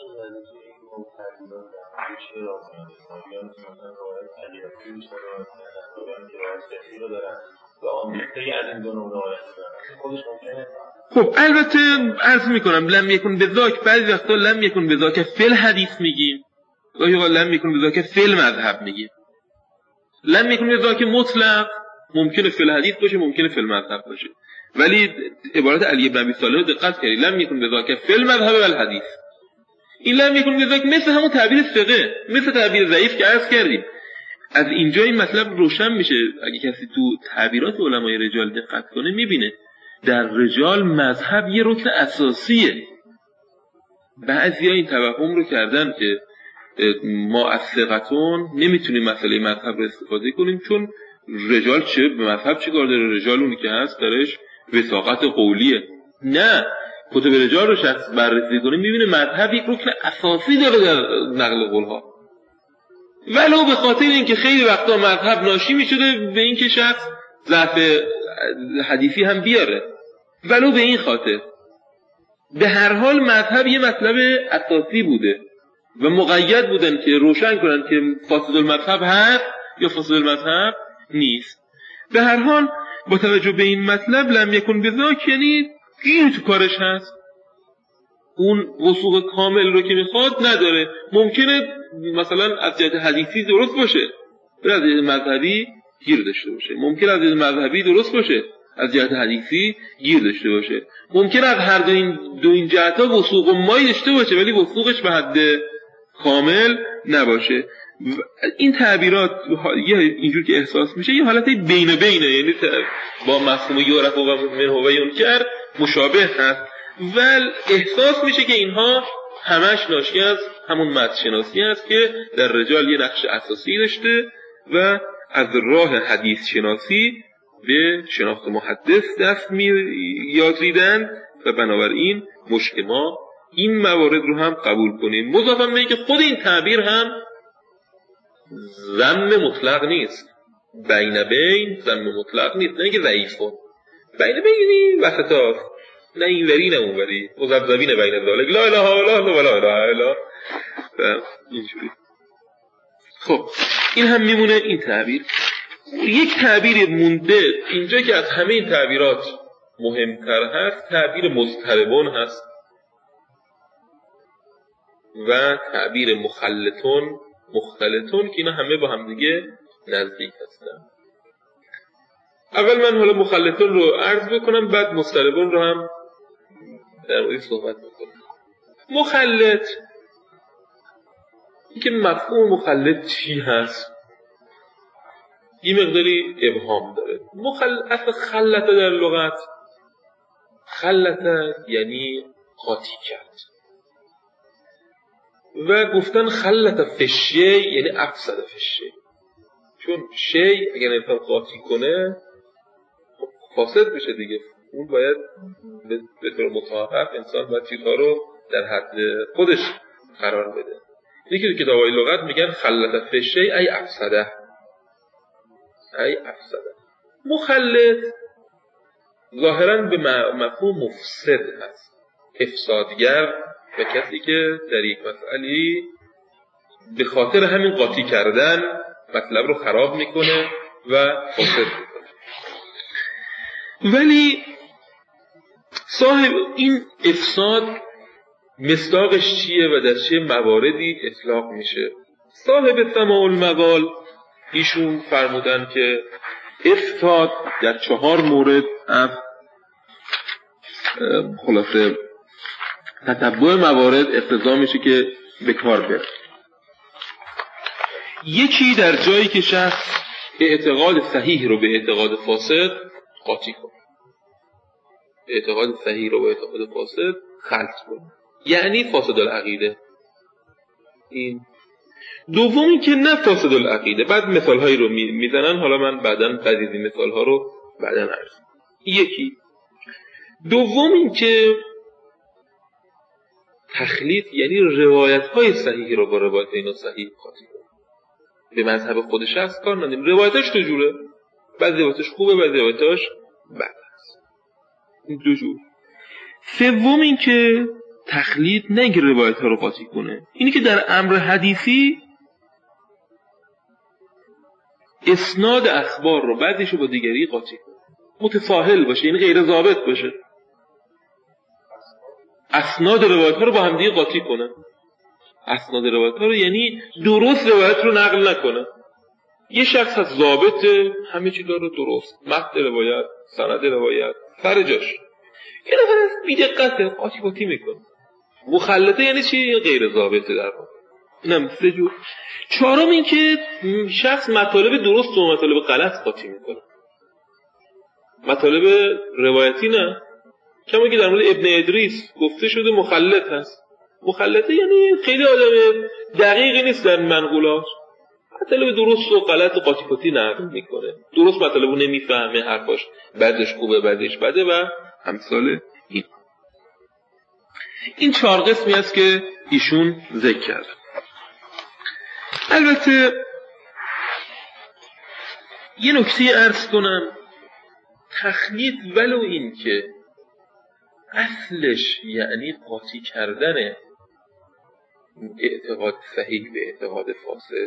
[SPEAKER 2] خب البته عرض میکنم لم یکن بذاک بعضی وقتا لم یکن بذاک فی الحدیث میگیم، گاهی اوقات لم یکن بذاک فی المذهب میگیم. لم یکن بذاک مطلق ممکنه فی الحدیث باشه، ممکنه فی المذهب باشه، ولی عبارت علی بن ابی طالب دقت کنید لم یکن بذاک فی المذهب والحدیث. این لم یکن بذاک مثل همون تعبیر فقه، مثل تعبیر ضعیف که عرض کردیم. از اینجا این مطلب روشن میشه. اگه کسی تو تعبیرات علمای رجال دقت کنه میبینه در رجال مذهب یه رکن اساسیه. بعضیا این توهم رو کردن که ما از ثقتون نمیتونیم مسئله مذهب رو استفاده کنیم چون رجال چه به مذهب چی کار داره؟ رجال اونی که هست درش وثاقت قولیه. نه، کتب رجال رو شخص بررسی کنه میبینه مذهب یک رکن اساسی داره در نقل قولها، ولو به خاطر اینکه خیلی وقتا مذهب ناشی میشده به اینکه شخص ضعف حدیثی هم بیاره، ولو به این خاطر. به هر حال مذهب یه مطلب اساسی بوده و مقید بودن که روشن کنن که فاسد المذهب هست یا فاسد المذهب نیست. به هر حال با توجه به این مطلب لم یکن بذاک، یعنی این تو کارش هست، اون وثوق کامل رو که میخواد نداره. ممکنه مثلا از جهت حدیثی درست باشه، از جهت مذهبی گیر داشته باشه. ممکنه از جهت مذهبی درست باشه، از جهت حدیثی گیر داشته باشه. ممکنه از هر دو این دو این جهت‌ها وثوق مایی داشته باشه ولی وثوقش به حد کامل نباشه. این تعبیرات یه اینجور که احساس میشه یه حالت بین بینه، یعنی با مفهوم یعرف و منه و ینکر مشابه هست، ولی احساس میشه که اینها همش ناشی از همون متن شناسی است که در رجال یه نقش اساسی داشته و از راه حدیث شناسی به شناخت محدث دست می‌یازیدن و بنابراین مشکل ما این موارد رو هم قبول کنیم. مضافاً به اینکه خود این تعبیر هم ذم مطلق نیست، بین بین ذم مطلق نیست، نه اینکه ضعیفه، بین بینی وسطاست، نه این وری نه اون وری، مذبذبین بین ذالک، لا اله الا الله و لا اله الا الله، اینجوری. خب این هم میمونه این تعبیر. یک تعبیر مونده اینجا که از همه این تعبیرات مهمتر هست، تعبیر مضطربون هست و تعبیر مخلطون مختلطون که اینا همه با هم دیگه نزدیک هستن. اول من حالا مخلطون رو عرض بکنم، بعد مضطربون رو هم در موردش صحبت بکنم. مخلط، این که مفهوم مخلط چی هست این مقداری ابهام داره. مخلط خلط در لغت، خلط یعنی قاطی کرد و گفتن خلط فشی یعنی افسد فشی، چون شی اگر انسان قاطی کنه فاسد بشه دیگه، اون باید به طور متوقف انسان باید چیزها رو در حد خودش قرار بده. یکی که کتابای لغت میگن خلط فشی ای افسده، ای افسده. مخلط ظاهراً به مفهوم مفسد هست، افسادگر و کسی که در یک مسئله به خاطر همین قاطی کردن مطلب رو خراب میکنه و فاسد میکنه. ولی صاحب این افساد مصداقش چیه و در چه مواردی اطلاق میشه؟ صاحب سماع المقال ایشون فرمودن که افساد در چهار مورد از خلاصه تتبع موارد اقتضا میشه که به کار بره. یکی در جایی که شخص اعتقاد صحیح رو به اعتقاد فاسد قاطی کنه، اعتقاد صحیح رو به اعتقاد فاسد خلط کنه، یعنی فاسد العقیده. این دومی که نه فاسد العقیده، بعد مثال هایی رو میزنن، حالا من بعداً بعضی این مثال ها رو بعداً عرض. یکی دوم این که تخلیط یعنی روایت های صحیح رو با روایت اینا صحیح قاطی کنه. به مذهب خودش هست کار نداریم، روایتش دو جوره، بعضی روایتش خوبه بعضی روایتش بد است، این دو جور. سوم این که تخلیط نگه روایت ها رو قاطی کنه، اینی که در امر حدیثی اسناد اخبار رو بعضیشو با دیگری قاطی کنه، متساهل باشه، یعنی غیر ضابط باشه، اسناد روایت ها رو با هم دیگه قاطی کنه. اسناد روایت ها رو یعنی درست روایت رو نقل نکنه. یه شخص از ضابط همه چیز رو درست، متن روایت، سند روایت سر جاش، یه نفر از بی‌دقته قاطی قاطی میکنه. مخلطه یعنی چی؟ غیر ضابطه در واقع. اینم سه جور. چهارم این که شخص مطالب درست و مطالب غلط قاطی میکنه. مطالب روایتی نه، کما که در مورد ابن ادریس گفته شده مخلط هست. مخلطه یعنی خیلی آدم دقیقی نیست در منقولات، مطلب درست و غلط و قاطی پاتی نقل میکنه، درست مطلبو نمیفهمه، حرفاش بعدش خوبه بعدش بده و امثال این. این چهار قسمی است که ایشون ذکر کرد. البته یه نکته عرض کنم، تخلید ولو این که اصلش یعنی قاطی کردن اعتقاد صحیح به اعتقاد فاسد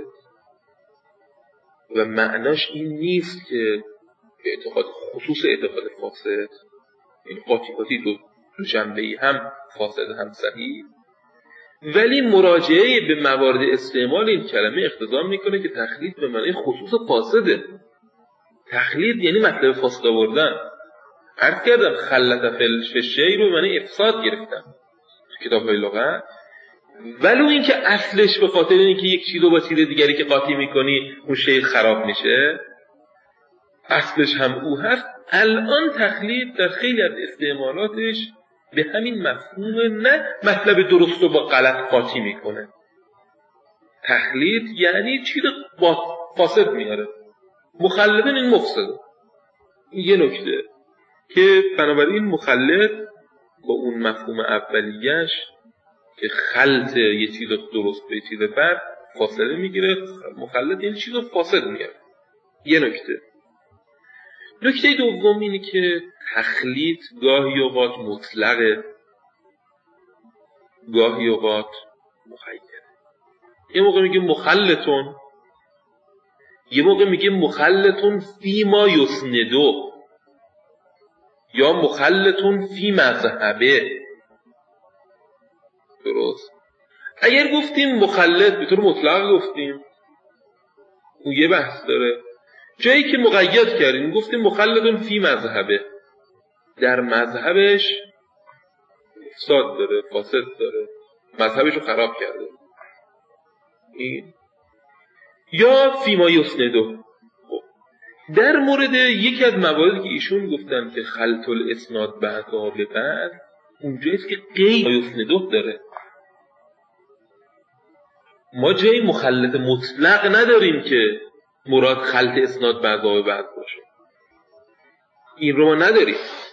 [SPEAKER 2] و معناش این نیست که اعتقاد خصوص اعتقاد فاسد، این قاطی قاطی دو جنبه‌ای هم فاسد هم صحیح، ولی مراجعه به موارد استعمال این کلمه اقتضا میکنه که تخلید به معنی خصوص فاسده. تخلید یعنی مطلب فاسد آوردن. عرض کردم خلط فلشفشی رو معنی افساد گرفتم تو کتاب های لغت، ولو این که اصلش به خاطر این که یک چیز رو با چیز دیگری که قاطی میکنی اون شی خراب میشه، اصلش هم او هست. الان تخلید در خیلی از استعمالاتش به همین مفهوم نه مطلب درست رو با غلط قاطی میکنه. تخلید یعنی چیز با فاسد میاره، مخلطن این مفسده. این یه نکته که بنابراین مخلط با اون مفهوم اولیش که خلط یه چیز درست به چیز بد فاصله میگیره، مخلط یعنی چیز فاسد میاره. یه نکته. نکته دوم اینه که تخلیط گاهی اوقات مطلقه، گاهی اوقات مقیده. یه موقع میگه مخلطون، یه موقع میگه مخلطون فی ما یسندو، یا مخلطون فی مذهبه. درست؟ اگر گفتیم مخلط به طور مطلق گفتیم اون یه بحث داره. جایی که مقید کردیم گفتیم مخلطون فی مذهبه، در مذهبش افساد داره، فاسد داره، مذهبش رو خراب کرده. این یا فی ما یسندو. در مورد یکی از مواردی که ایشون گفتن که خلط الاسناد بعضا به بعض، اونجاییست که قید یسندو داره. ما جایی مخلط مطلق نداریم که مراد خلط اسناد بعضا به بعض باشه، این رو ما نداریم.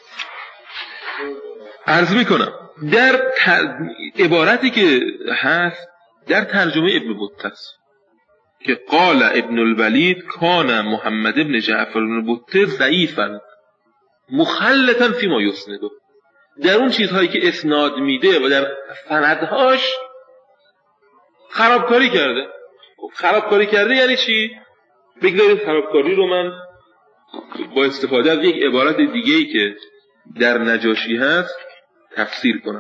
[SPEAKER 2] عرض میکنم در تر... عبارتی که هست در ترجمه ابن بطه که قال ابن الولید کان محمد ابن جعفر ابن بطه ضعیفا مخلطا فی ما یسندو، در اون چیزهایی که اسناد میده و در سندهاش خرابکاری کرده. خرابکاری کرده یعنی چی؟ بگذارید خرابکاری رو من با استفاده از یک عبارت دیگه‌ای که در نجاشی هست تفسیر کنم.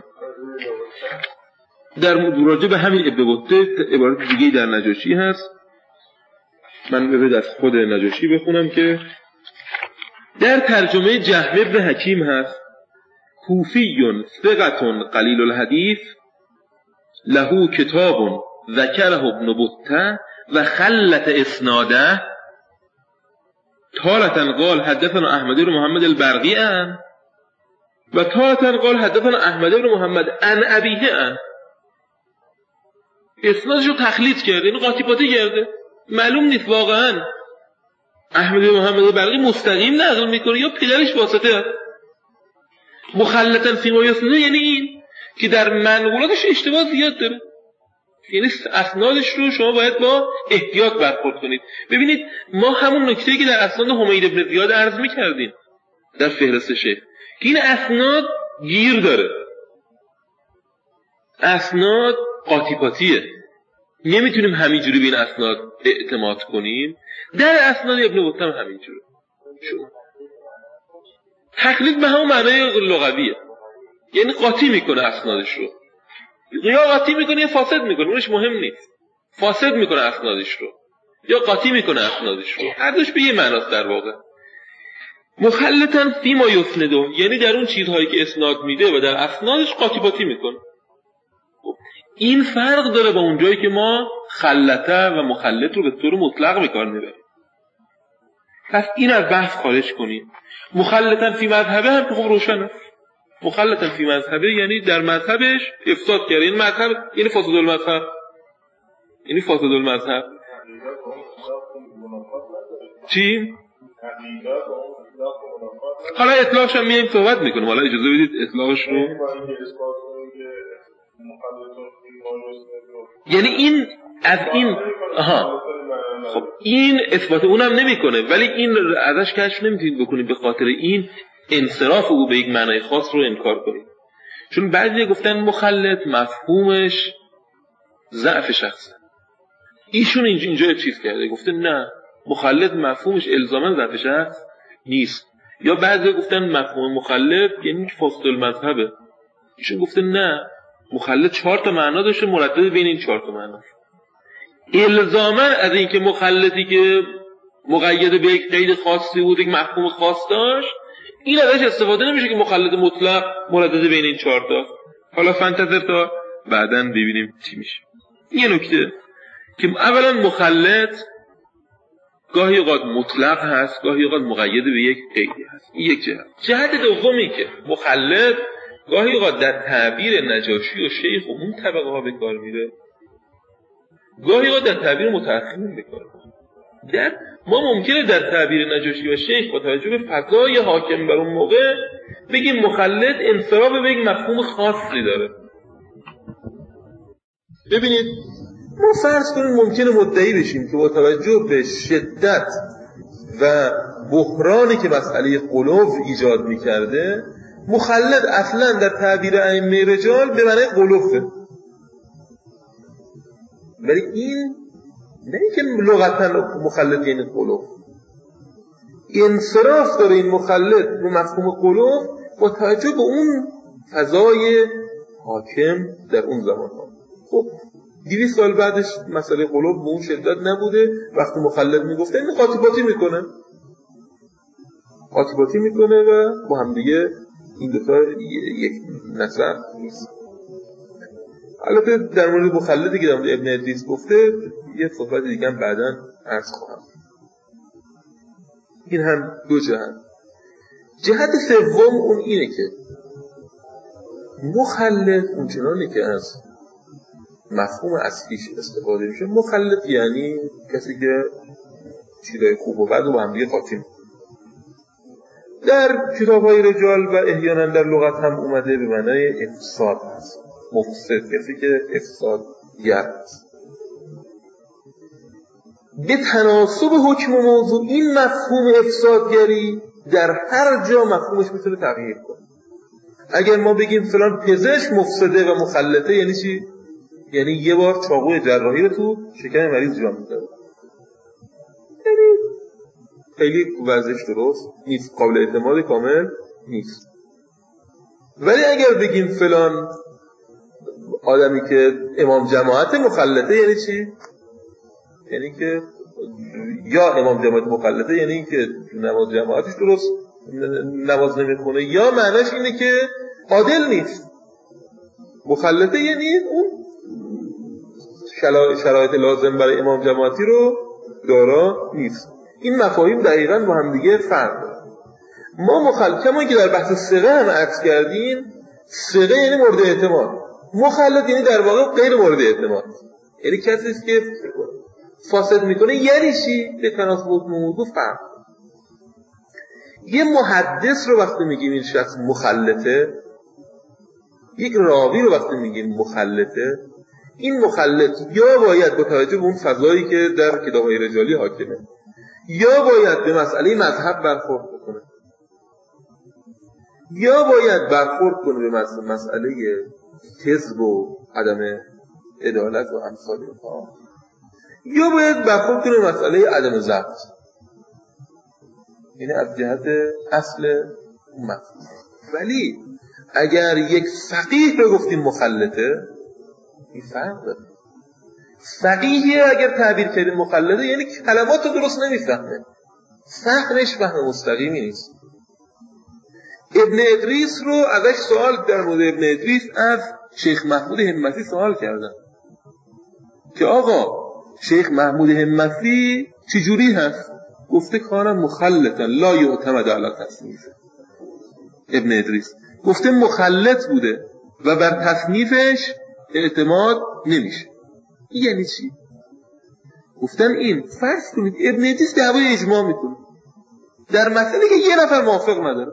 [SPEAKER 2] در مراجعه به همین ابن بطه عبارت دیگه‌ای در نجاشی هست، من ببید از خود نجاشی بخونم که در ترجمه جهم ابن حکیم هست کوفیون ثقتون قلیل الحدیث له کتاب ذکره ابن بطه و خلت اسناده تارة قال حدثنا احمد بن محمد البرقی ان و تارة قال حدثنا احمد بن محمد ان ابیه ان. اسنادش رو تخلیط کرده، اینو قاطی پاتی کرده، معلوم نیست واقعا احمد بن محمد البرقی مستقیم نقل میکنه یا پدرش واسطه. مخلطا فی ما یسندو یعنی این که در منقولاتش اشتباه زیاد داره، یعنی اسنادش رو شما باید با احتیاط برخورد کنید. ببینید ما همون نکته‌ای که در اسناد حمید بن زیاد عرض می‌کردیم در فهرست شیخ که این اسناد گیر داره، اسناد قاطی پاتیه، نمیتونیم همینجوری به این اسناد اعتماد کنیم. در اسناد ابن بطه هم همینجوره. تقلید به همون معنای لغویه، یعنی قاطی میکنه اسنادش رو، یا قاطی میکنه یا فاسد میکنه، اونش مهم نیست. فاسد میکنه اسنادش رو یا قاطی میکنه اسنادش رو، هر دوش به یه معناست در واقع. مخلطاً فی ما یسندو یعنی در اون چیزهایی که اسناد میده و در اسنادش قاطی پاتی میکنه. این فرق داره با اون جایی که ما خلطه و مخلط رو به طور مطلق به کار میبریم. پس این از بحث خارج کنیم. مخلطاً فی مذهبه هم که خب روشنه، مخلطاً فی مذهبه یعنی در مذهبش افساد کرده، این مذهب یعنی فاسد المذهب، یعنی فاسد المذهب. چی؟ حالا اطلاقش هم میایم صحبت میکنیم. حالا اجازه بدید اطلاقش رو. یعنی این از این آها خب این اثبات اونم نمیکنه، ولی این ازش کشف نمیتونید بکنید به خاطر این انصراف او به یک معنای خاص رو انکار کنید. چون بعضی گفتن مخلط مفهومش ضعف شخصه. ایشون اینجا اینجا چیز کرده، گفته نه مخلط مفهومش الزاما ضعف شخص نیست. یا بعضی گفتن مفهوم مخلط یعنی فاسد المذهبه. ایشون گفته نه مخلط چهار تا معنا داشته، مردد بین این چهار تا معنا. الزاما از اینکه مخلطی که مقید به یک قید خاصی بود، یک مفهوم خاص داشت، این ازش استفاده نمیشه که مخلط مطلق مردد بین این چهار تا. حالا فانتظر تا بعداً ببینیم چی میشه. یه نکته که اولا مخلط گاهی اوقات مطلق هست، گاهی اوقات مقید به یک قیدی هست. این یک جهت. جهت دومی که مخلط گاهی اوقات در تعبیر نجاشی و شیخ و اون طبقه ها به کار میره، گاهی اوقات در تعبیر متأخرین به کار میره. در ما ممکنه در تعبیر نجاشی و شیخ با توجه به فضای حاکم بر اون موقع بگیم مخلط انصراف به یک مفهوم خاصی داره. ببینید ما فرض کنیم ممکنه مدعی بشیم که با توجه به شدت و بحرانی که مسئله غلو ایجاد می‌کرده، مخلط اصلا در تعبیر ائمه رجال به معنی غلوه. ولی این نه اینکه لغتا مخلط یعنی غلو، انصراف داره این مخلط به مفهوم غلو با توجه به اون فضای حاکم در اون زمان ها. خب دویست سال بعدش مسئله غلو به اون شدت نبوده، وقتی مخلط میگفته این قاطباتی میکنه قاطباتی میکنه و با هم دیگه این دوتا یک نظر نیست. البته در مورد مخلطی که در مورد ابن ادریس گفته یه صحبت دیگه هم بعداً عرض خواهم. این هم دو جهت. جهت سوم اون اینه که مخلط اونچنانی که از مفهوم اصلیش استفاده میشه، مخلط یعنی کسی که چیزای خوب و بد و با هم دیگه قاطی میکنه. در کتاب‌های رجال و احیانا در لغت هم اومده به معنای افساد هست، مفسد، کسی که افساد گر هست. به تناسب حکم موضوع این مفهوم افسادگری در هر جا مفهومش میتونه تغییر کنه. اگر ما بگیم فلان پزشک مفسده و مخلطه یعنی چی؟ یعنی یه بار چاقوی جراحی رو تو شکم مریض جا می‌ذاره. یعنی خیلی وضعش درست نیست، قابل اعتماد کامل نیست. ولی اگر بگیم فلان آدمی که امام جماعت مخلطه یعنی چی؟ یعنی که یا امام جماعت مخلطه یعنی این که نماز جماعتش درست نماز نمیخونه، یا معناش اینه که عادل نیست. مخلطه یعنی اون شرایط لازم برای امام جماعتی رو دارا نیست. این مفاهیم دقیقاً با هم دیگه فرق داره. ما مخلط کما که در بحث ثقه هم عکس کردیم، ثقه یعنی مورد اعتماد، مخلط یعنی در واقع غیر مورد اعتماد، یعنی کسی است که فاسد میکنه. یعنی چی؟ به تناسب موضوع فرق. یه محدث رو وقتی میگیم این شخص مخلطه، یک راوی رو وقتی میگیم مخلطه، این مخلط یا باید با توجه به اون فضایی که در کتاب‌های رجالی حاکمه، یا باید به مسئله مذهب برخورد کنه، یا باید برخورد کنه به مسئله کذب و عدم عدالت و امثال اینها، یا باید برخورد کنه به مسئله عدم ضبط. یعنی از جهت اصل مفهوم. ولی اگر یک فقیه رو گفتیم مخلطه، این فرق داره. فقیه اگر تعبیر کردیم مخلطه یعنی کلمات رو درست نمیفهمه، فهمش فهم مستقیمی نیست. ابن ادریس رو ازش سوال در مورد ابن ادریس از شیخ محمود همتی سوال کردن که آقا شیخ محمود همتی چجوری هست؟ گفته کان مخلطا لا یعتمد علی تصنیف. ابن ادریس گفته مخلط بوده و بر تصنیفش اعتماد نمیشه. یعنی چی؟ گفتن این فرض کنید ابن ادریس دعوای اجماع میکنه در مسئله که یه نفر موافق نداره.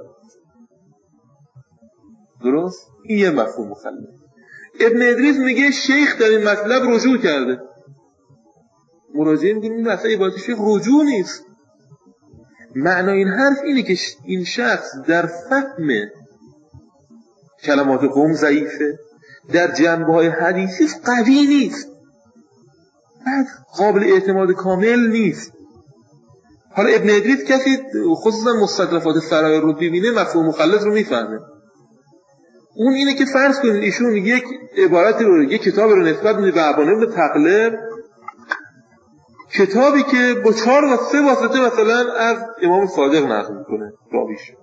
[SPEAKER 2] درست؟ این یه مفهوم مخالف. ابن ادریس میگه شیخ در این مطلب رجوع کرده. مراجعه میگه این مسئله عبارت شیخ رجوع نیست. معنای این حرف اینه که این شخص در فهم کلمات قوم ضعیفه، در جنبه‌های حدیثی قوی نیست، بعد قابل اعتماد کامل نیست. حالا ابن ادریس کسی خصوصا مستطرفات سرای رو ببینه مفهوم مخلص رو میفهمه. اون اینه که فرض کنید ایشون یک عبارت رو، یک کتاب رو نسبت میده به ابان ابن تغلب، کتابی که با چهار و سه واسطه مثلا از امام صادق نقل میکنه راویش،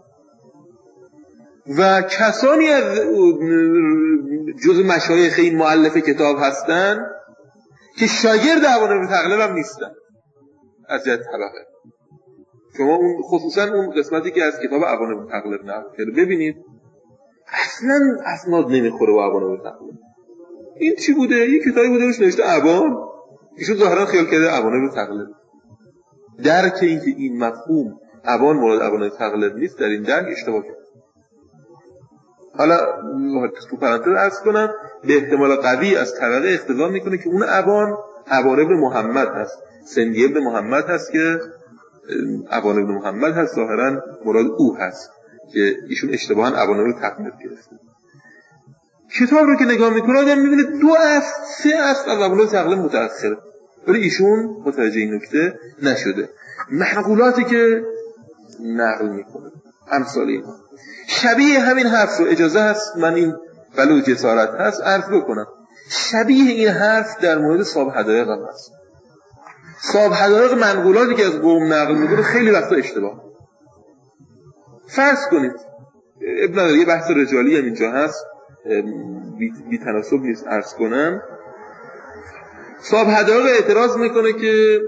[SPEAKER 2] و کسانی از جز مشایخ این مؤلف کتاب هستن که شاگرد ابان ابن تغلب هم نیستن از جهت طبقه. شما اون خصوصا اون قسمتی که از کتاب ابان ابن تغلب نقل کرده ببینید اصلا اسناد نمیخوره با ابان ابن تغلب. این چی بوده؟ یک کتابی بوده روش نوشته ابان، ایشون ظاهرا خیال کرده ابان ابن تغلب. درک این که این مفهوم ابان مراد ابان ابن تغلب نیست در این درک اشتباه کرد. حالا تو پرانتز عرض کنم به احتمال قوی از طبقه اقتضا میکنه که اون ابان ابان ابن محمد هست، سندی ابن محمد هست که ابان ابن محمد هست، ظاهرا مراد او هست که ایشون اشتباهاً ابان ابن تغلب گرفته. کتاب رو که نگاه میکنه آدم میبینه دو اصل سه اصل از ابان ابن تغلب متأخره، ولی ایشون متوجه این نکته نشده. محقولاتی که نقل میکنه امثال اینا شبیه همین حرف رو اجازه هست من این ولو جسارت هست عرض بکنم، شبیه این حرف در مورد صاحب حدایق هم هست. صاحب حدایق منقولاتی که از قوم نقل میکنه خیلی وقتا اشتباه. فرض کنید ابن نداره یه بحث رجالی هم اینجا هست بی, بی تناسب نیست عرض کنم. صاحب حدایق اعتراض میکنه که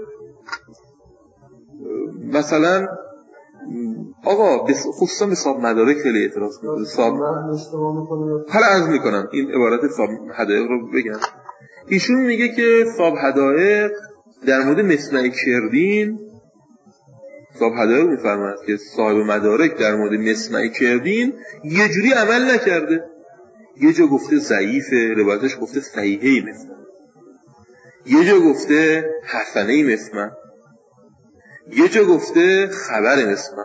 [SPEAKER 2] مثلا آقا خصوصا به صاحب مدارک خیلی اعتراض میکنه. صاحب حالا عرض میکنم این عبارت صاحب حدایق رو بگم. ایشون میگه که صاحب حدایق در مورد مصنع کردین، صاحب حدایق میفرماید که صاحب مدارک در مورد مصنع کردین یه جوری عمل نکرده. یه جا گفته ضعیفه، روایتش گفته صحیحه مصنع، یه جا گفته حسنه مصنع، یه جا گفته خبر مصنع.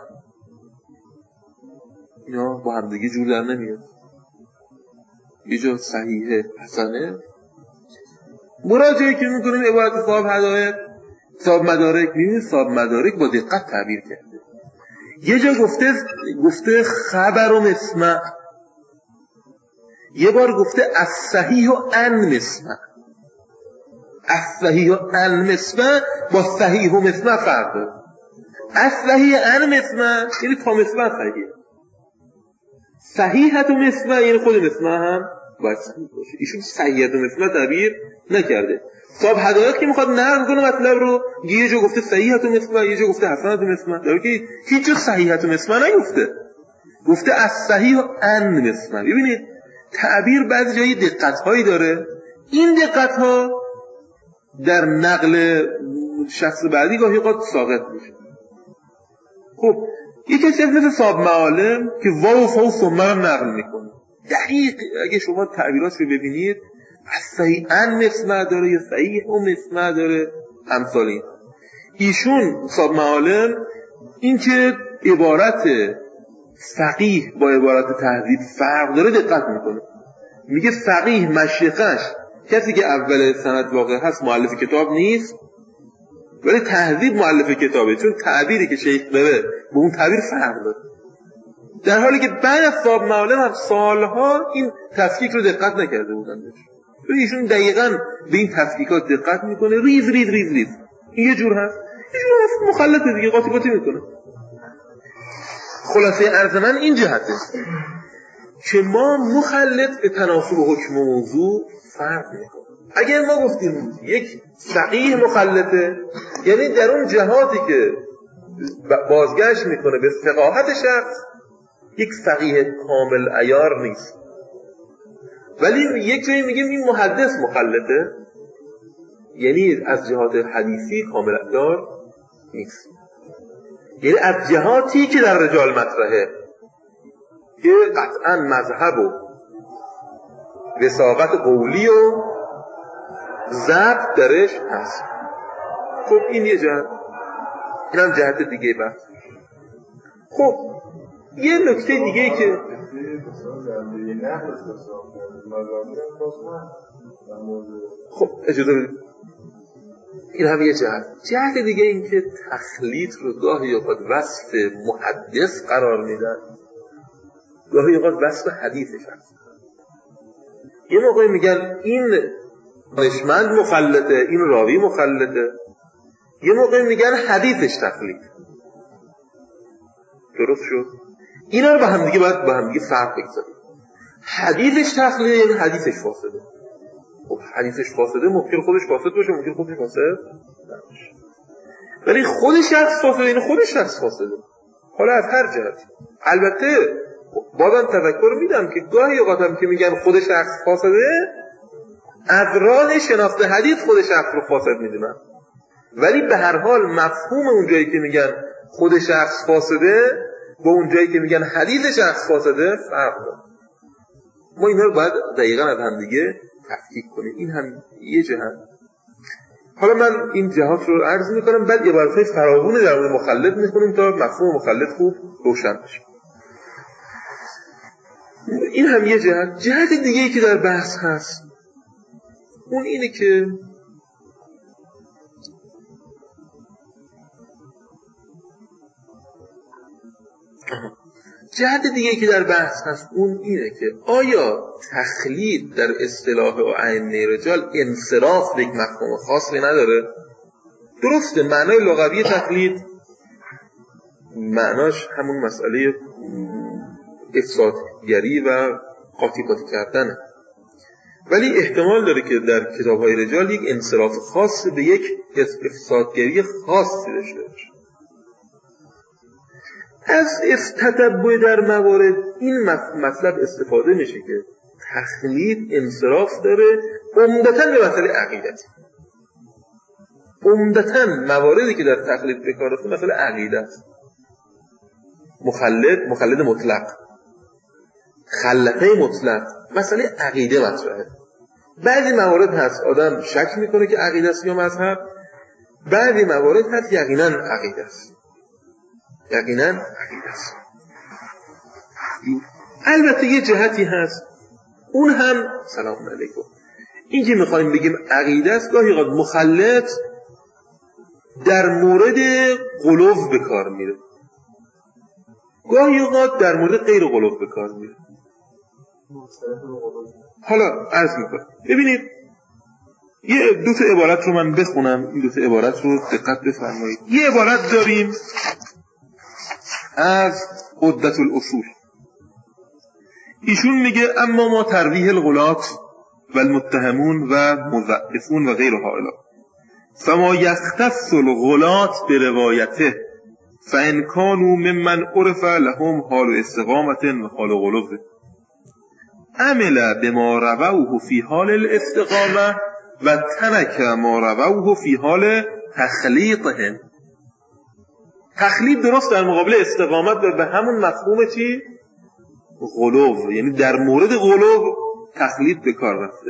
[SPEAKER 2] اینا با هم دیگه جور در نمیاد. یه جا صحیحه حسنه. مراجعه که میکنیم عبارت صاحب حدایق صاحب مدارک میبینید صاحب مدارک با دقت تعبیر کرده. یه جا گفته گفته خبر و مسمع، یه بار گفته از صحیح و ان مسمع. از صحیح و ان مسمع با صحیح و مسمع فرق داره. از صحیح ان مسمع یعنی تا مسمع صحیحه، صحیحت و مسمع یعنی خود مسمع هم باید صحیح باشه. ایشون صحیحت و مسمع تعبیر نکرده. صاحب حدایق که میخواد نقل کنه مطلب رو یه جا گفته صحیحت و مسمع، یه جا گفته حسنت و مسمع، در حالی که هیچ جا صحیحت و مسمع نگفته، گفته از صحیح و ان مسمع. ببینید تعبیر بعضی جایی دقت‌هایی داره، این دقت‌ها در نقل شخص بعدی گاهی اوقات ساقط میشه. خب یک کسی مثل صاحب معالم که واو و فا و ثم هم نقل میکنه دقیق، اگه شما تعبیرات رو ببینید از صحیح ان مسمع داره یا صحیح و مسمع داره امثال این. ایشون صاحب معالم این که عبارت فقیه با عبارت تهذیب فرق داره دقت میکنه. میگه فقیه مشیخش کسی که اول سند واقع هست مؤلف کتاب نیست، ولی تهذیب مؤلف کتابه، چون تعبیری که شیخ داره با اون تعبیر فرق داره. در حالی که بعد از صاحب معالم هم سالها این تفکیک رو دقت نکرده بودن بهش، ولی ایشون دقیقاً به این تفکیکات دقت میکنه، ریز ریز ریز ریز. این یه جور هست، یه جور هست مخلطه دیگه، قاطی قاطی میکنه. خلاصه عرض من این جهته که ما مخلط به تناسب حکم موضوع فرق میکنه. اگر ما گفتیم یک فقیه مخلطه، یعنی در اون جهاتی که بازگشت میکنه به فقاهت شخص یک فقیه کامل عیار نیست، ولی یک جایی میگیم این محدث مخلطه،
[SPEAKER 5] یعنی از جهات حدیثی کاملا دار نیست، یعنی از جهاتی که در رجال مطرحه که قطعا مذهب و وثاقت قولی و ضبط درش هست. خب این یه جهت، این هم جهت دیگه بحث. خب یه نکته دیگه ای که خب اجازه بدید، این هم یه جهت. جهت دیگه این که تخلیط رو گاهی اوقات وصف محدث قرار میدن، گاهی اوقات وصف حدیثش هست. یه موقعی میگن این دانشمند مخلطه، این راوی مخلطه، یه موقعی میگن حدیثش تخلیط. درست شد؟ اینا رو با هم دیگه باید با هم دیگه فرق بگذاریم. حدیثش تخلیط یعنی حدیثش فاسده. خب حدیثش فاسده ممکن خودش فاسد باشه، ممکن خودش فاسد نباشه، ولی خود شخص فاسده یعنی خود شخص فاسده. حالا از هر جهت. البته بازم تذکر میدم که گاهی اوقاتم که میگن خود شخص فاسده، از راه شناخت حدیث خود شخص رو فاسد میدونن، ولی به هر حال مفهوم اون جایی که میگن خود شخص فاسده با اون جایی که میگن حدیث شخص فاسده فرق داره. ما اینا رو باید دقیقاً از هم دیگه تفکیک کنیم. این هم یه جهت. حالا من این جهات رو عرض میکنم، بعد عبارت‌های فراوانی در مورد مخلط میکنیم تا مفهوم مخلط خوب روشن بشه. این هم یه جهت. جهت دیگه‌ای که در بحث هست اون اینه که جهت دیگه که در بحث هست اون اینه که آیا تخلیط در اصطلاح و ائمه رجال انصراف به یک مفهوم خاصی نداره؟ درسته معنای لغوی تخلیط معناش همون مسئله افسادگری و قاطی قاطی کردنه، ولی احتمال داره که در کتاب‌های رجال یک انصراف خاص به یک افسادگری خاصی داشته باشه. از تتبع در موارد این مطلب استفاده میشه که تخلیط انصراف داره عمدتاً به مسئله عقیدت. عمدتاً مواردی که در تخلیط به کار رفته مسئله عقیده است. مخلط مخلط مطلق، خلطه مطلق، مسئله عقیده مطرحه. بعضی موارد هست آدم شک میکنه که عقیده است یا مذهب، بعضی موارد هست یقینا عقیده است، یقینا عقیده است. البته یه جهتی هست اون هم سلام علیکم، این که میخوایم بگیم عقیده است گاهی اوقات مخلط در مورد غلو به کار میره، گاهی اوقات در مورد غیر غلو به کار میره. حالا عرض میکنم ببینید یه دو تا عبارت رو من بخونم، این دو تا عبارت رو دقت بفرمایید. یه عبارت داریم از عدة الاصول، ایشون میگه اما ما ترویح الغلات و المتهمون و مضعفون و غیر هؤلاء فما یختص الغلات بروايته فان كانوا ممن عرف لهم حال استقامت و حال غلو عمل بما رووه في حال الاستقامه و ترک ما رووه في حال تخلیطهم. تخلیط درست در مقابل استقامت و به همون مفهوم چی؟ غلو، یعنی در مورد غلو تخلیط به کار رفته.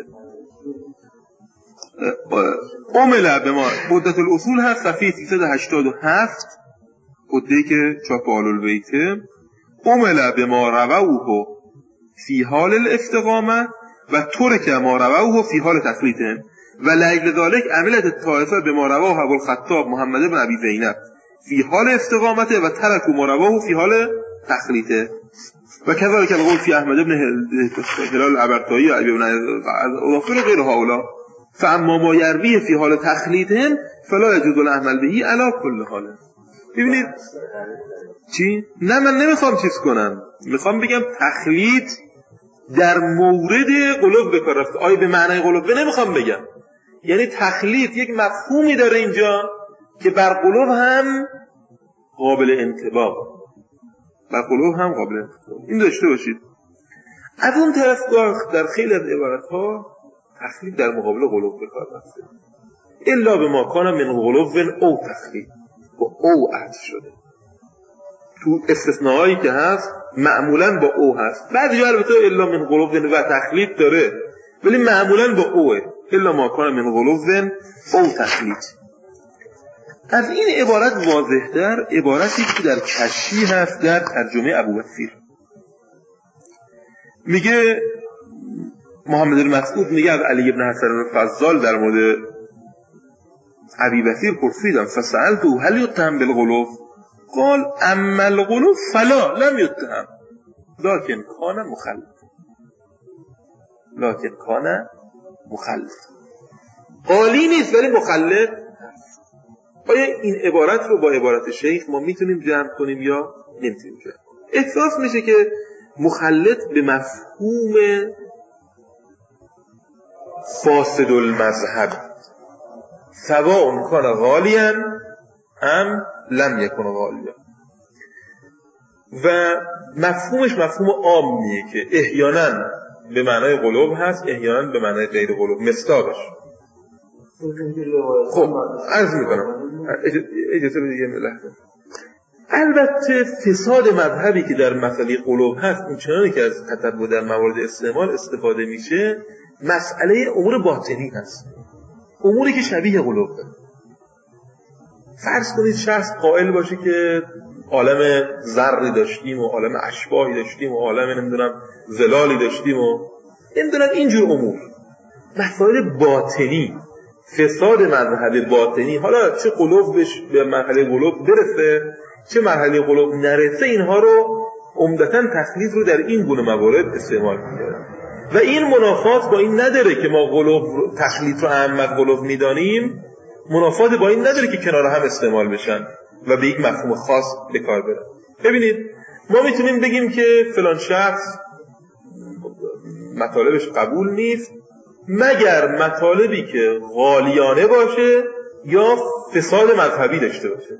[SPEAKER 5] عمل به ما عدة الاصول هست صفحه سیصد و هشتاد و هفت، عده‌ای که چاپ آل البیته. عمل به ما رووه فی حال الاستقامه و ترک ما رووه فی حال تخلیطهم و لعل ذلك عملت الطائفه به ما رواه ابو الخطاب محمد بن ابی زینب فی حال استقامته و ترک ما رواه فی حال تخلیطه و كذلك القول فی احمد بن هلال العبرتایی و ابی بن اضافه غیر هؤلاء فاما ما یرویه فی حال تخلیطهم فلا یجوز العمل به علی کل حال. ببینید چی؟ نه من نمیخوام چیز کنم، میخوام بگم تخلیط در مورد قلوب به کار رفته. آیا به معنای قلوب نمیخوام بگم، یعنی تخلیط یک مفهومی داره اینجا که بر قلوب هم قابل انطباق، بر قلوب هم قابل انطباق، این داشته باشید. از اون طرف در خیلی از عبارت‌ها تخلیط در مقابل قلوب به کار رفته. الا به ما کان من غلو او تخلیل، با او عطف شده. تو استثناهایی که هست معمولاً با او هست. بعضی جا البته الا من غلو و تخلیل داره، ولی معمولاً با اوه. الا ما کان من غلو او تخلیل. از این عبارت واضح در عبارتی که در کشی هست در ترجمه ابوبصیر. میگه محمد بن مسعود میگه از علی بن حسن الفضال در مورد ابی بصیر پرسیدم فسألته هل یتهم بالغلو؟ قال اما الغلو فلا لم یتهم لكن کان مخلط لكن کان مخلط قالی نیست ولی مخلط. آیا این عبارت رو با عبارت شیخ ما میتونیم جمع کنیم یا نمیتونیم جمع کنیم؟ احساس میشه که مخلط به مفهوم فاسد المذهب سواء کان غالیا ام لم یکن غالیا، و مفهومش مفهوم عامیه که احیانا به معنای قلوب هست، احیانا به معنای غیر قلوب. مصداقش خب عرض میکنم، اجازه بدید یه لحظه. البته فساد مذهبی که در مسئله قلوب هست، این چنانی که از تتبع در موارد استعمال استفاده میشه، مسئله امور باطنی هست، اموری که شبیه قلوب داره. فرض کنید شخص قائل باشه که عالم ذری داشتیم و عالم اشباحی داشتیم و عالم نمیدونم ظلالی داشتیم و نمیدونم اینجور امور، مسائل باطنی، فساد مذهب باطنی، حالا چه قلوب به مرحله قلوب برسه چه مرحله قلوب نرسه، اینها رو عمدتاً تخلیط رو در این گونه موارد استعمال می‌کنن و این منافات با این نداره که ما قلوب تخلیط رو اهم از قلوب می‌دانیم، منافات با این نداره که کنار هم استعمال بشن و به یک مفهوم خاص به کار برن. ببینید ما میتونیم بگیم که فلان شخص مطالبش قبول نیست مگر مطالبی که غالیانه باشه یا فساد مذهبی داشته باشه.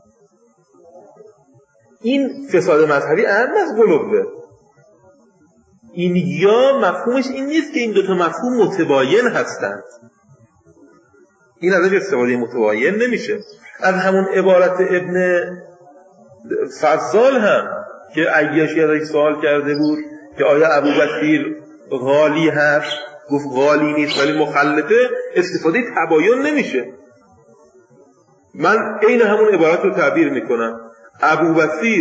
[SPEAKER 5] این فساد مذهبی اهم از قلوبه. این یا مفهومش این نیست که این دوتا مفهوم متباین هستند، این ازش استفاده متباین نمیشه. از همون عبارت ابن فضال هم که عیاشی ازش سوال کرده بود که آیا ابوبصیر غالی هست، گفت غالی نیست ولی مخلطه، استفاده تباین نمیشه. من عین همون عبارت رو تعبیر میکنم. ابوبصیر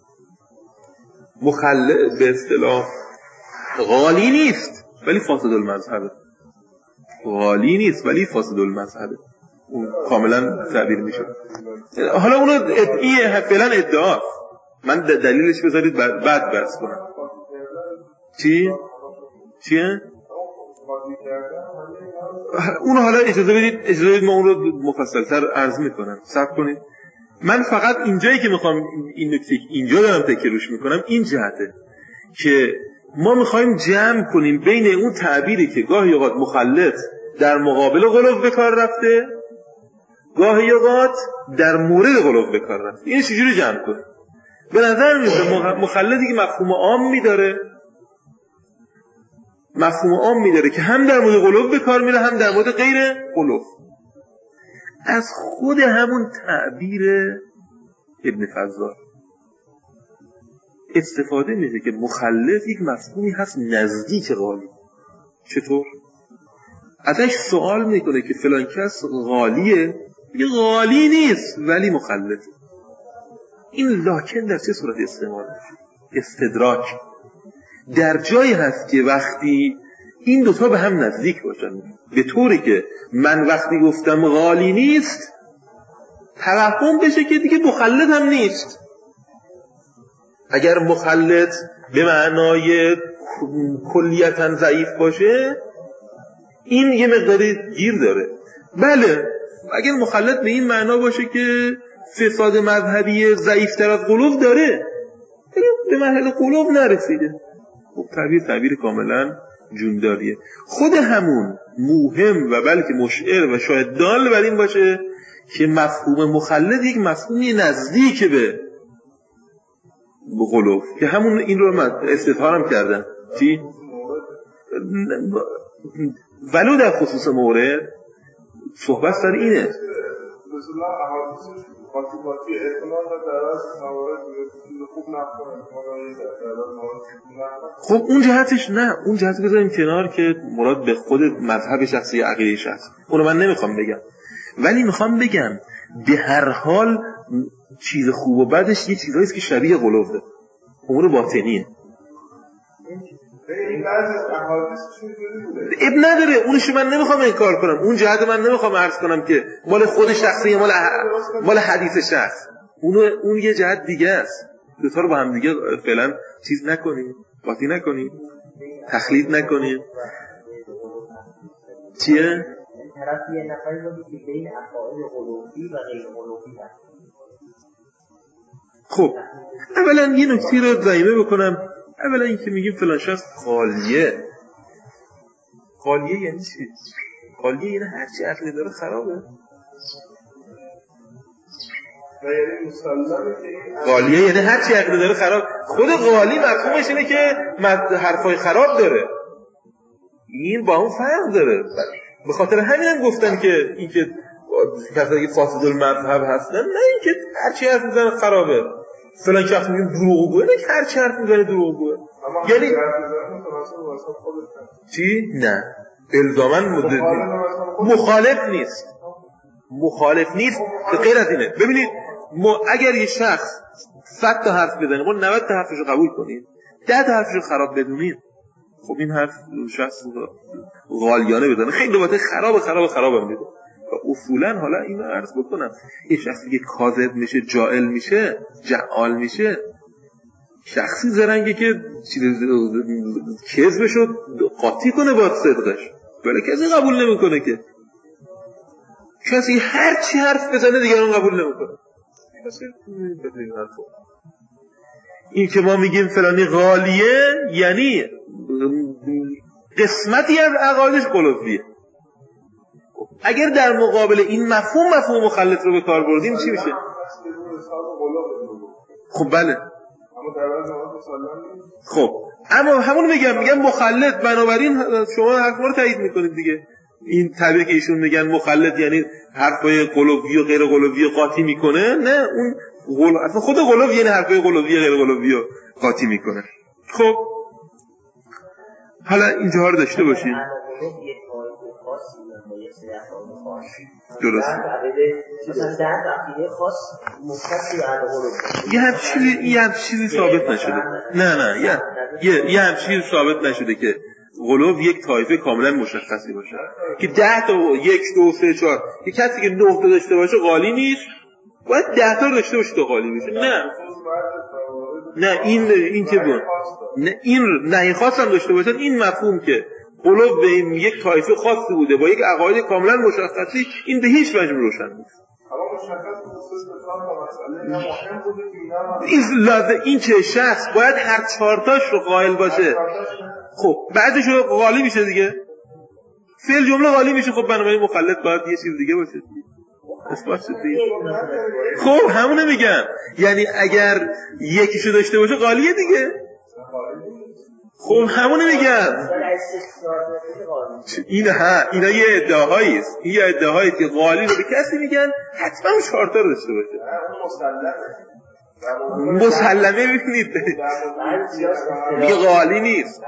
[SPEAKER 5] مخلط به اصطلاح غالی نیست ولی فاسد المذهبه، غالی نیست ولی فاسد المذهبه، اون کاملا تعبیر میشه. حالا اونو ادعیه فعلا ادعا، من دلیلش بذارید بعد بحث کنم. چی؟ چیه؟ اونو حالا اجازه بدید اجازه بدید ما اون رو مفصل‌تر عرض میکنم، صبر کنید. من فقط اینجایی که میخوام این نکته اینجا دارم تکیه روش میکنم این جهته که ما میخوایم جمع کنیم بین اون تعبیری که گاهی اوقات مخلط در مقابل قلوب به کار رفته، گاهی اوقات در مورد قلوب به کار رفته. این چجوری جمع کنیم؟ به نظر میاد مخلطی که مفهوم عام میداره، مفهوم عام میداره که هم در مورد قلوب به کار میره هم در مورد غیر قلوب. از خود همون تعبیر ابن فضال استفاده میشه که مخلط یک مفهومی هست نزدیک غالی. چطور؟ ازش سوال میکنه که فلان کس غالیه، یه غالی نیست ولی مخلط. این لاکن در چه صورت استعمال میشه؟ استدراک. در جایی هست که وقتی این دوتا به هم نزدیک باشن، به طوری که من وقتی گفتم غالی نیست توهم بشه که دیگه مخلط هم نیست. اگر مخلط به معنای کلیتاً ضعیف باشه این یه مقداری گیر داره. بله اگر مخلط به این معنا باشه که فساد مذهبی ضعیفتر از قلوب داره به مرحله قلوب نرسیده، خب تعبیر تعبیر کاملا جونداریه. خود همون موهم و بلکه مشعر و شاید دال بر این باشه که مفهوم مخلط یک مفهومی نزدیک به قلوب، که همون این رو من استظهارم کردم. چی؟ ولو در خصوص مورد صحبت سر اینه.
[SPEAKER 6] رسول الله احادیثش قاطی قاطی احتمال و در از موارد خوب نکنه.
[SPEAKER 5] خب اون جهتش نه، اون جهت بذاریم کنار که مراد به خود مذهب شخصی عقیده شخص، اونو من نمیخوام بگم، ولی میخوام بگم به هر حال چیز خوب و بدش یه چیزایی است که شبیه قلوبه، امور باطنیه. اب نداره، اونشو من نمیخوام انکار کنم، اون جهت من نمیخوام عرض کنم که مال خود شخصی، مال مال حدیث شخص، اونو اون یه جهت دیگه است. دو تا رو با هم دیگه فعلا چیز نکنیم، قاطی نکنیم، تخلید نکنیم. چیه؟
[SPEAKER 3] طرف یه نفری رو که بین عقاید قلوبی و غیر قلوبی هست.
[SPEAKER 5] خب اولا یه نکته رو ضمیمه بکنم. اولا این که میگیم فلان شخص قالیه، قالیه یعنی چی؟ قالیه یعنی هرچی عقلی داره خرابه. قالیه یعنی هرچی عقلی داره خراب. خود قالی مفهومش اینه که حرفای خراب داره، این با اون فرق داره. به خاطر همین هم گفتن که این که کسایی که فاسد المذهب هستن، نه این که هرچی حرف میزنه خرابه. فلان شخص میگیم دروغگوه، نه که هرچی حرف میزنه دروغگوه. یعنی چی؟ نه الزاماً مخالف نیست، مخالف نیست که غیر از اینه. ببینید ما اگر یه شخص صد تا حرف بزنه، ما نود تا حرفشو قبول کنیم، ده تا حرفشو خراب بدونیم، خب این حرف شخص غالیانه بزنه، خیلی لغت خراب خراب خراب هم میده. اصولا حالا اینو عرض بکنم، یه شخصی که کاذب میشه، جائل میشه، جعال میشه، شخصی زرنگه که کذبشو قاطی کنه با صدقش، ولی کسی قبول نمیکنه. که کسی هر چی حرف بزنه دیگران قبول نمیکنه. این که ما میگیم فلانی غالیه یعنی قسمتی از عقایدش قلوبیه. اگر در مقابل این مفهوم مفهوم مخلط رو به کار بردیم چی میشه؟ خب بله، خب اما همون میگم میگم مخلط، بنابراین شما حرف ما رو تایید میکنید دیگه. این تعبیر که ایشون میگن مخلط یعنی حرفای قلوبی و غیر قلوبی قاطی میکنه، نه اون قل... اصلا خود قلوب یعنی حرفای قلوبی و غیر قلوبی قاطی میکنه. خب حالا اینجا رو داشته باشیم. درست. یه هم چیزی یه هم چیزی ثابت نشده. نه نه یه یه یه هم چیزی ثابت نشده که قلوب یک طایفه کاملا مشخصی باشه که ده تا و یک دو سه چهار. که کسی که نه تا داشته باشه قالی نیست، باید ده تا داشته باشه تا قالی بشه. نه نه این این که بود نه این نه خاص هم داشته باشن. این مفهوم که قلوب به این یک طایفه خاصی بوده با یک عقاید کاملا مشخصی، این به هیچ وجه روشن نیست. این لازم این که شخص باید هر چهارتاش رو قائل باشه. خب بعدش رو قالی میشه دیگه، فعل جمله قالی میشه. خب بنابراین مخلط باید یه چیز دیگه باشه. اثبات شد دیگه. خب همونه میگم، یعنی اگر یکیشو داشته باشه قالیه دیگه. خب همونه میگم این ها اینا یه ادعاهایی است، این یه ادعاهایی که قالی رو به کسی میگن حتما چهار تا رو داشته باشه. مسلمه ببینید میگه قالی نیست،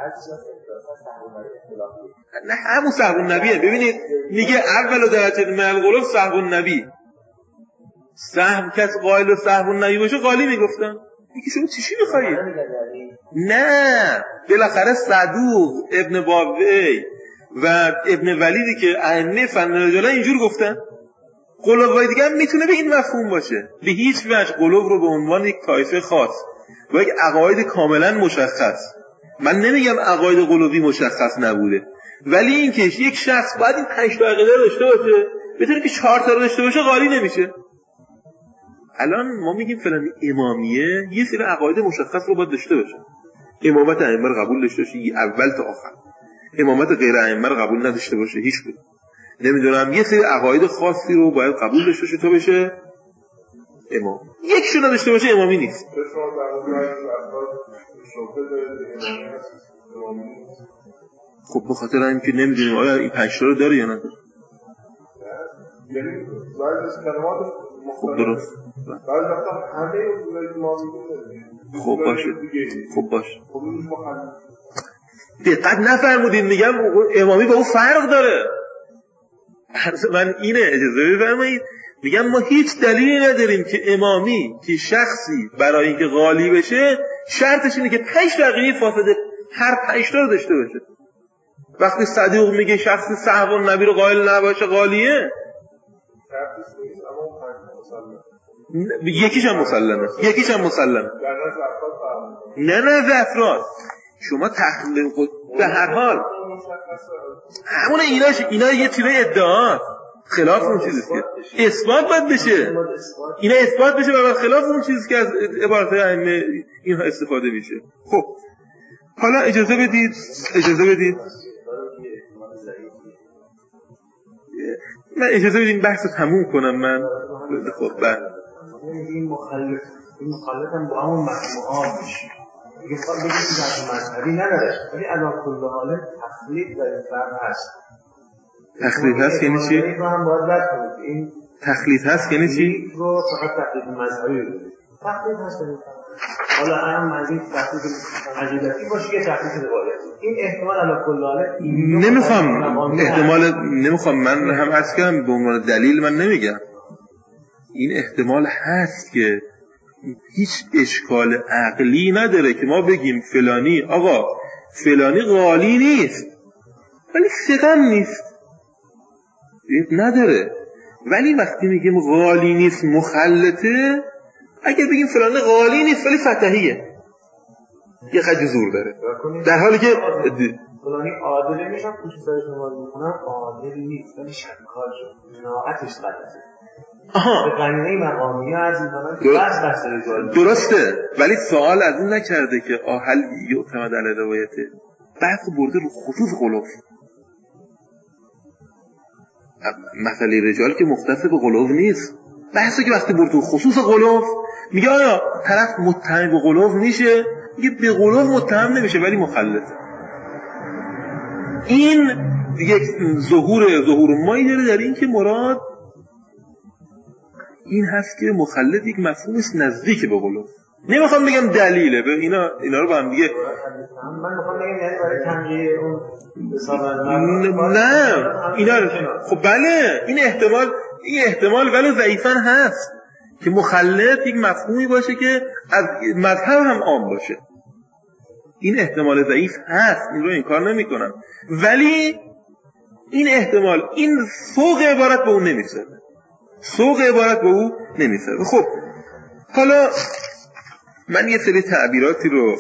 [SPEAKER 5] نه همون صحب النبیه. ببینید میگه اول درجه من القلوب صحب النبی، صحب کس قائل و صحب النبی باشه قالی میگفتن. میگه شما چی میخواید؟ نه بالاخره صدوق ابن بابوی و ابن ولیدی که ائمه فن رجاله اینجور گفتن. قلوبای دیگه هم میتونه به این مفهوم باشه. به هیچ وجه قلوب رو به عنوان یک طایفه خاص با یک عقاید کاملا مشخص، من نمیگم عقاید قلوبی مشخص نبوده، ولی این که یک شخص باید این پنج تا عقیده رو داشته باشه، بتونه که چهار تا رو داشته باشه قالی نمیشه. الان ما میگیم فلان امامیه یه سری عقاید مشخص رو باید داشته باشه. امامت ائمه رو قبول داشته باشه اول تا آخر، امامت غیر ائمه رو قبول نداشته باشه هیچ کدوم. نمیدونم یه سری عقاید خاصی رو باید قبول داشته باشه تا بشه امام. یکیشو نداشته باشه امامی نیست. خب به خاطر اینکه نمیدونیم آیا این پنج تا رو داره یا نداره.
[SPEAKER 6] یعنی بعضی از کلمات مختلف
[SPEAKER 5] درست
[SPEAKER 6] بعضی وقتا همه اصولایی که ما میگیم
[SPEAKER 5] خب باشه خب باشه
[SPEAKER 6] خب این مخالف
[SPEAKER 5] دقت نفرمودین میگم امامی با اون فرق داره. عرض من اینه، اجازه بفرمایید. میگم ما هیچ دلیلی نداریم که امامی که شخصی برای اینکه غالی بشه شرطش اینه که پنج دقیقه فاصله هر پنج تا رو داشته باشه. وقتی صدوق میگه شخصی سهو نبی رو قائل نباشه غالیه،
[SPEAKER 6] شرطش نیست اما اون پنج مسلم
[SPEAKER 5] یکیش هم مسلمه یکیش هم مسلمه
[SPEAKER 6] در نزد افراد فرق
[SPEAKER 5] نه نه به افراد شما تخلیل خود به هر حال همونه ایناش اینا یه چیزای ادعا خلاف اون چیزی که اثبات باید بشه، اینا اثبات بشه و خلاف اون چیزی که از عبارت ائمه اینها استفاده میشه. خب حالا اجازه بدید اجازه بدید من اجازه بدید بحث رو تموم کنم. من خب بعد
[SPEAKER 3] این مخالف این مخالف هم با همون مجموعات میشه دیگه. خواهد بگید که در مذهبی نداره ولی علا کل حاله تخلیق در این فرق هست.
[SPEAKER 5] تخلیط هست یعنی چی؟
[SPEAKER 3] این رو هم باید رد کنید. این
[SPEAKER 5] تخلیط هست یعنی چی؟
[SPEAKER 3] تخلیط رو فقط تخلیط مذهبی بگید. تخلیط هست یعنی حالا هم از این تخلیط عقیدتی باشه که تخلیط روایتی. این احتمال علا کل حاله
[SPEAKER 5] نمیخوام احتمال نمیخوام من هم عرض کردم به عنوان دلیل من نمیگم. این احتمال هست که هیچ اشکال عقلی نداره که ما بگیم فلانی آقا فلانی غالی نیست ولی ثقه نیست نداره، ولی وقتی میگیم غالی نیست مخلطه، اگه بگیم فلانی غالی نیست ولی فتحیه یه خیلی زور داره، در حالی که
[SPEAKER 3] فلانی عادل میشم کچی سرش نماز میکنم عادل نیست ولی شکار شد جناعتش قدره.
[SPEAKER 5] آها
[SPEAKER 3] به قنینه مقامی ها از این کنم که بس بس رجال
[SPEAKER 5] درسته، ولی سوال از این نکرده که آهل یعتمد علی روایته، بحث برده رو خصوص غلوف. مسئله رجال که مختص به غلوف نیست، بحثی که وقتی برده خصوص غلوف میگه آیا طرف متهم به غلوف میشه، میگه به غلوف متهم نمیشه ولی مخلطه. این یک ظهور ظهور مایی داره در این که مراد این هست که مخلط یک مفهوم است نزدیک به غلوف. نمیخوام بگم دلیله، به اینا اینا رو با هم دیگه
[SPEAKER 3] من میخوام بگم یعنی برای تنجیه اون
[SPEAKER 5] نه اینا خب بله این احتمال این احتمال ولی ضعیفاً هست که مخلط یک مفهومی باشه که از مذهب هم عام باشه. این احتمال ضعیف هست، این رو انکار نمی کنم، ولی این احتمال این سوق عبارت به اون نمیشه، سوق عبارت به اون نمیشه. خب حالا من یه سری تعبیراتی رو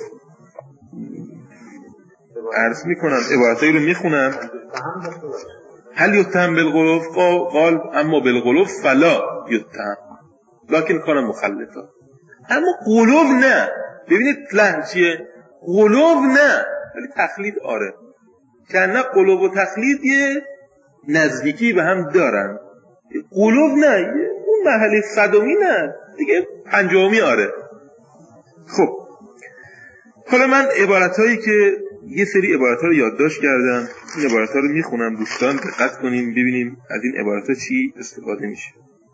[SPEAKER 5] عرض میکنم، عبارتایی رو میخونم. هل یتهم بالغلوف قال اما بالغلوف فلا یتهم لکن کان مخلطا. اما غلوف نه، ببینید لحن چیه، غلوف نه ولی تخلیط آره، که نه غلوف و تخلیط یه نزدیکی به هم دارن. غلوف نه اون مرحله صدومی نه دیگه پنجمی آره. خب حالا من عبارتایی که یه سری عبارت‌ها رو یادداشت کردم، این عبارت‌ها رو میخونم، دوستان دقت کنیم ببینیم از این عبارت‌ها چی استفاده میشه.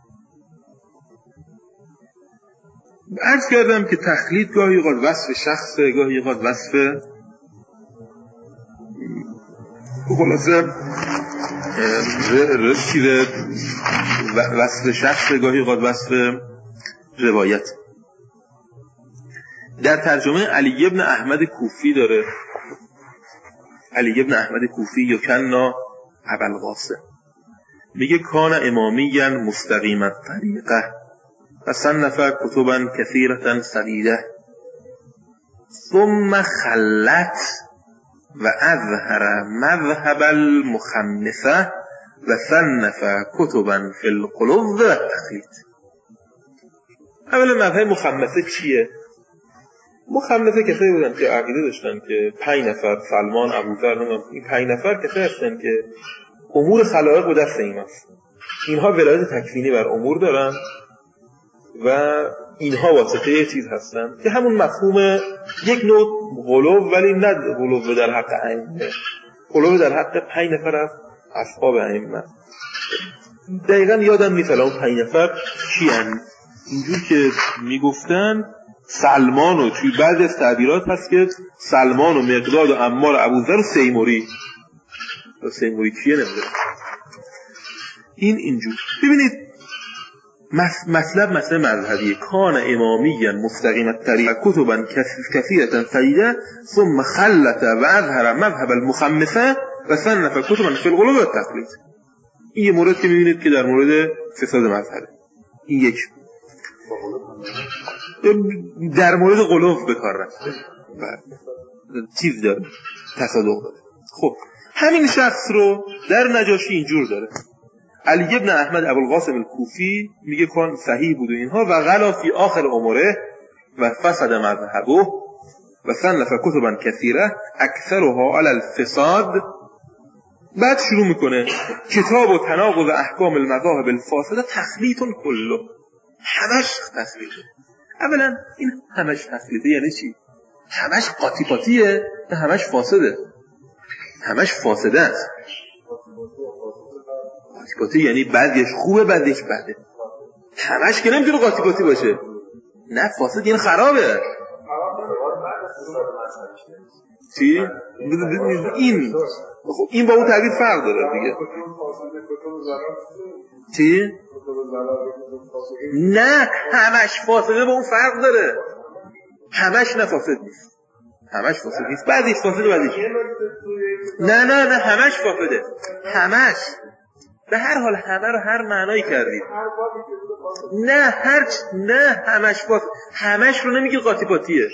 [SPEAKER 5] عرض کردم که تخلیط گاهی اوقات وصف شخصه، گاهی اوقات وصف خلاصه رسیده وصف شخصه، گاهی اوقات وصف روایت. در ترجمه علی ابن احمد کوفی داره، علی ابن احمد کوفی یکنا ابوالقاسم میگه کان امامیاً مستقیما طریقه و صنف کتبا کثیرة سدیده ثم خلت و اظهر مذهب المخنثه و صنف کتبا فی القلوب و تخلیط. اولا مذهب مخنثه چیه؟ مخنثه کسایی بودن که عقیده داشتن که پنج نفر سلمان، ابوذر، این پنج نفر کسایی هستن که امور خلایق به دست این هست، اینها ولایت تکوینی بر امور دارن و اینها واسطه یه چیز هستن که همون مفهوم یک نوع غلو، ولی نه غلو در حق ائمه، غلو در حق پنج نفر از اصحاب ائمه. دقیقا یادم نیست الان اون پنج نفر کیان. اینجور که میگفتن سلمان و توی بعضی از تعبیرات هست که سلمان و مقداد و عمار و ابوذر و سیموری. و سیموری کیه نمیدونم. این اینجور ببینید مطلب مسئله مذهبیه. کان امامیاً مستقیم الطریق کتباً کثیرة فریده ثم خلط و اظهر مذهب المخمسه و صنف کتباً فی الغلو و التقلید. این یه مورد که میبینید که در مورد فساد مذهبه. این یک در مورد غلو به کار رفته چیز داره تصادق داره. خب همین شخص رو در نجاشی اینجور داره. علی ابن احمد ابوالقاسم الکوفی میگه کان صحیح بود و اینها و غلا فی آخر عمره و فسد مذهبه و صنف کتبا کثیره اکثرها علی الفساد. بعد شروع میکنه کتاب و تناقض احکام المذاهب الفاسده تخلیط کله. همش تخلیطه. اولا این همش تخلیطه یعنی چی؟ همش قاطی پاتیه نه همش فاسده. همش فاسده است. قاطی پاتی یعنی بعضیش خوبه بعضیش بده. همش که نمیتونه قاطی پاتی باشه. نه فاسد یعنی خرابه. چی؟ این خب این با اون تعبیر فرق داره دیگه. چی؟ نه همش فاسده با اون فرق داره. همش نه فاسد نیست. همش فاسد نیست. بعضیش فاسده بعضیش نه نه نه همش فاسده. همش به هر حال همه رو هر معنایی کردید. نه هر چ... نه همش فاسد. همش رو نمیگه قاطی پاتیه.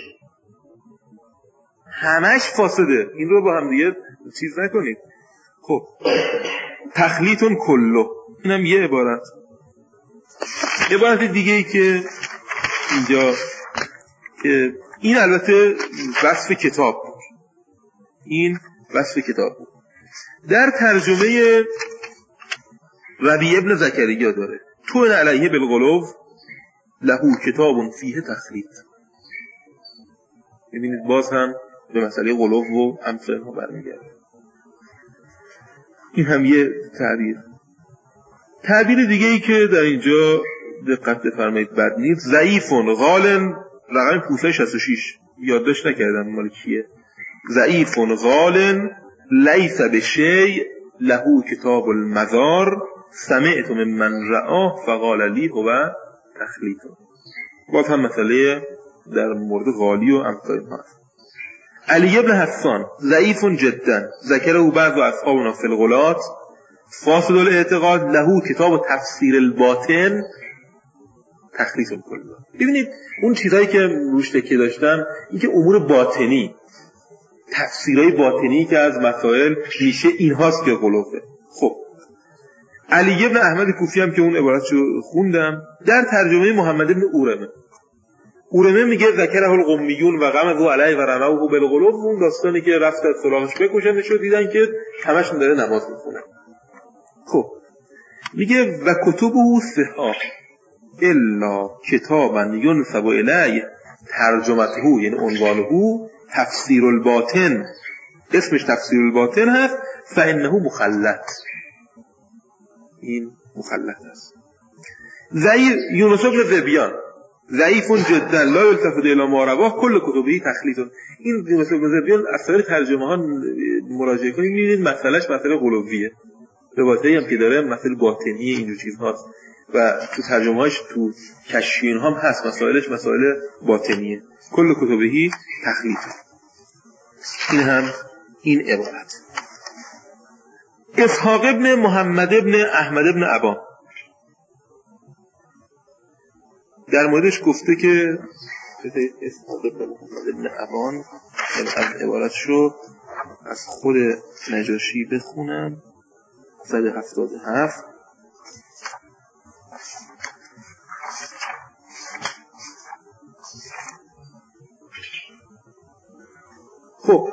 [SPEAKER 5] همش فاسده. این رو با هم دیگه چیز نکنید. خب تخلیطون کلو. اینم یه عبارت. عبارت دیگه ای که اینجا که این البته وصف کتاب بود. این وصف کتاب بود. در ترجمه ربیع ابن زکریا داره تو ان علیه بالغلو له کتاب فیه تخلیط. ببینید باز هم به مسئله غلو و امثال ها برمیگرده. این هم یه تعبیر. تعبیر دیگه ای که در اینجا دقت بفرمایید بد نیست. ضعیفون غالن رقم پانصد و شصت و شش یادداشت نکردم مال کیه. ضعیفون غالن لیس بشیء له کتاب المزار سمعت من رآه فقال لی هو تخلیط. باز هم مسئله در مورد غالی و امثال هست. علی ابن حسان ضعیف جدا ذکره بعض اصحابنا فی الغلات فاسد الاعتقاد له کتاب تفسیر الباطن تخلیط کله. ببینید اون چیزایی که روش تکیه داشتن این که امور باطنی تفسیرهای باطنی که از مسائل میشه این هاست که غلوه. خب علی ابن احمد کوفی هم که اون عبارتشو خوندم در ترجمه محمد ابن اورمه. اورمه میگه ذکره القمیون و غمزوا علیه و رموه بالغلو. اون داستانی که رفت از سراغش بکشنش و دیدن که همشون داره نماز میخونه. خب میگه و کتبه صحاح الا کتابا ینسب الیه ترجمته یعنی عنوانه تفسیر الباطن اسمش تفسیر الباطن هست فانه مخلط. این مخلط است. ضعیف یونس بن ذبیان ضعیف جدا لا یلتفت الی ما رواه کل کتبه تخلیط. این یونس بن ذبیان اصلا ترجمه ها مراجعه کنید میبینید مسئلهش مسئله غلویه. روایتی هم که داره مسئله باطنی اینجور چیزهاست و تو ترجمه‌هاش تو کشفین هم هست مسائلش مسائل باطنیه. کل کتبه تخلیط. این هم این عبارت. اسحاق ابن محمد ابن احمد ابن ابان در موردش گفته که اسحاق ابن محمد ابن ابان از عبارتش رو از خود نجاشی بخونم. صد و هفتاد و هفت خب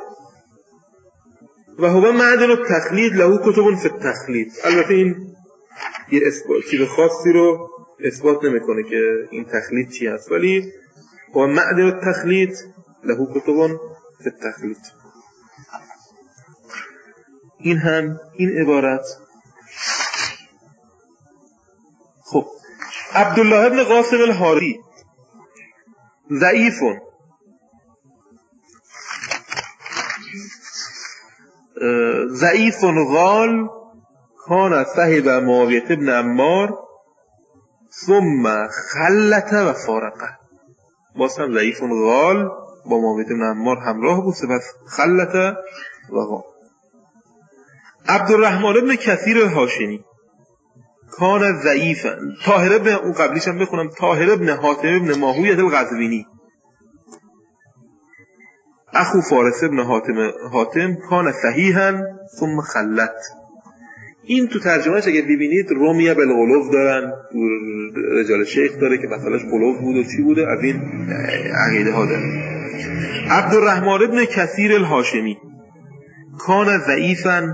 [SPEAKER 5] و هو معدن التخلید له کتب فی التخلید. البته این یه اثبات چیز خاصی رو اثبات نمیکنه که این تخلید چی هست ولی هو معدن التخلید له کتب فی التخلید. این هم این عبارت خب عبدالله ابن قاسم الحاری ضعیفون، ضعیفون غال کان صاحب معاویه ابن عمار ثم خلت و فارقه. باز هم ضعیفون غال با معاویه ابن عمار همراه بود، سپس خلت و غال. عبدالرحمن ابن کثیر الهاشمی کان ضعیفا. طاهر ابن، اون قبلیش هم بخونم، طاهر ابن حاتم ابن ماهویه القزوینی اخو فارس ابن حاتم حاتم کان صحیحا ثم خلت. این تو ترجمهش اگه ببینید رمیه بالغلوف دارن، رجال شیخ داره که مثلاش غلوف بود و چی بوده، از این عقیده ها داره. عبدالرحمن ابن کثیر الهاشمی کان ضعیفا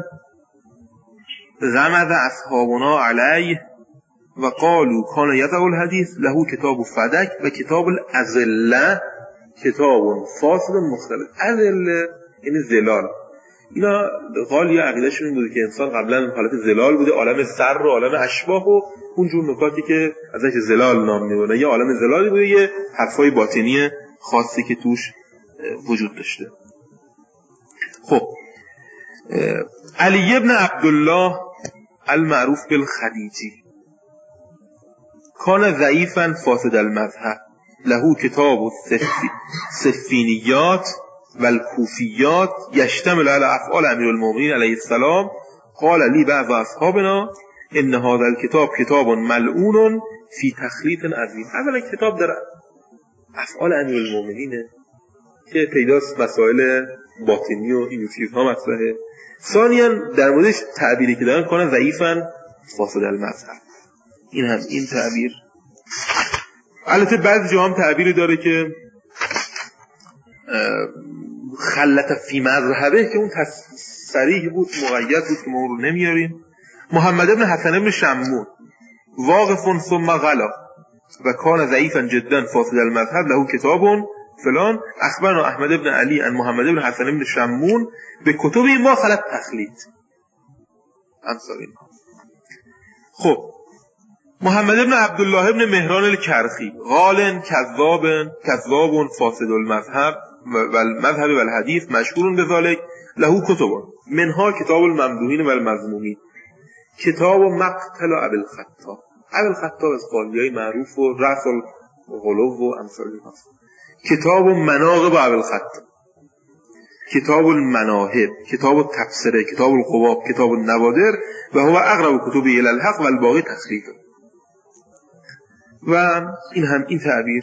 [SPEAKER 5] غمد اصحابنا علیه و قالوا کان یضع الحدیث له کتاب فدک و کتاب الازله کتاب فاصل مختلف. ازله یعنی زلال. اینا قال یا عقیدهشون این بوده که انسان قبلا حالت زلال بوده، عالم سر و عالم اشباح و اونجور نکاتی که ازش زلال نام میبره، یا عالم زلالی بوده، یه حرفای باطنی خاصی که توش وجود داشته. خب علی ابن عبدالله المعروف بالخدیجی کان ضعیفا فاسد المذهب له کتاب السفینیات و الکوفیات یشتمل علی افعال امیر المؤمنین علیه السلام قال لی بعض اصحابنا ان هذا الكتاب کتاب ملعون فی تخلیط عظیم. اولا کتاب در افعال امیر المؤمنینه که پیداست مسائل باطنی و این چیزها مطرحه. ثانیاً در موردش تعبیری که دارن کنن ضعیفاً فاسد المذهب. این هم این تعبیر. البته بعضی جا هم تعبیری داره که خلت فی مذهبه که اون صریح بود، مقید بود که ما اون رو نمیاریم. محمد ابن حسن ابن شمون واقف ثم غلا و کان ضعیفاً جدا فاسد المذهب له کتاب فلان. اخبرنا احمد ابن علی ان محمد ابن حسن ابن شمون به کتبی ما خلط تخلید امثال این. خب محمد ابن عبدالله ابن مهران الکرخی غالن کذابن کذابون فاسد المذهب و المذهب و الحدیث مشهورون بذالک له کتبون منها کتاب الممدوحین و المذمومین کتاب مقتل ابی الخطاب. ابی الخطاب از قالیای معروف و رأس الغلو و امثال این هست. کتاب مناقب ابی الخطاب، کتاب المناهب، کتاب التبصره، کتاب القباب، کتاب النوادر و هو اقرب کتب الی الحق و الباقی تخریف. و این هم این تعبیر.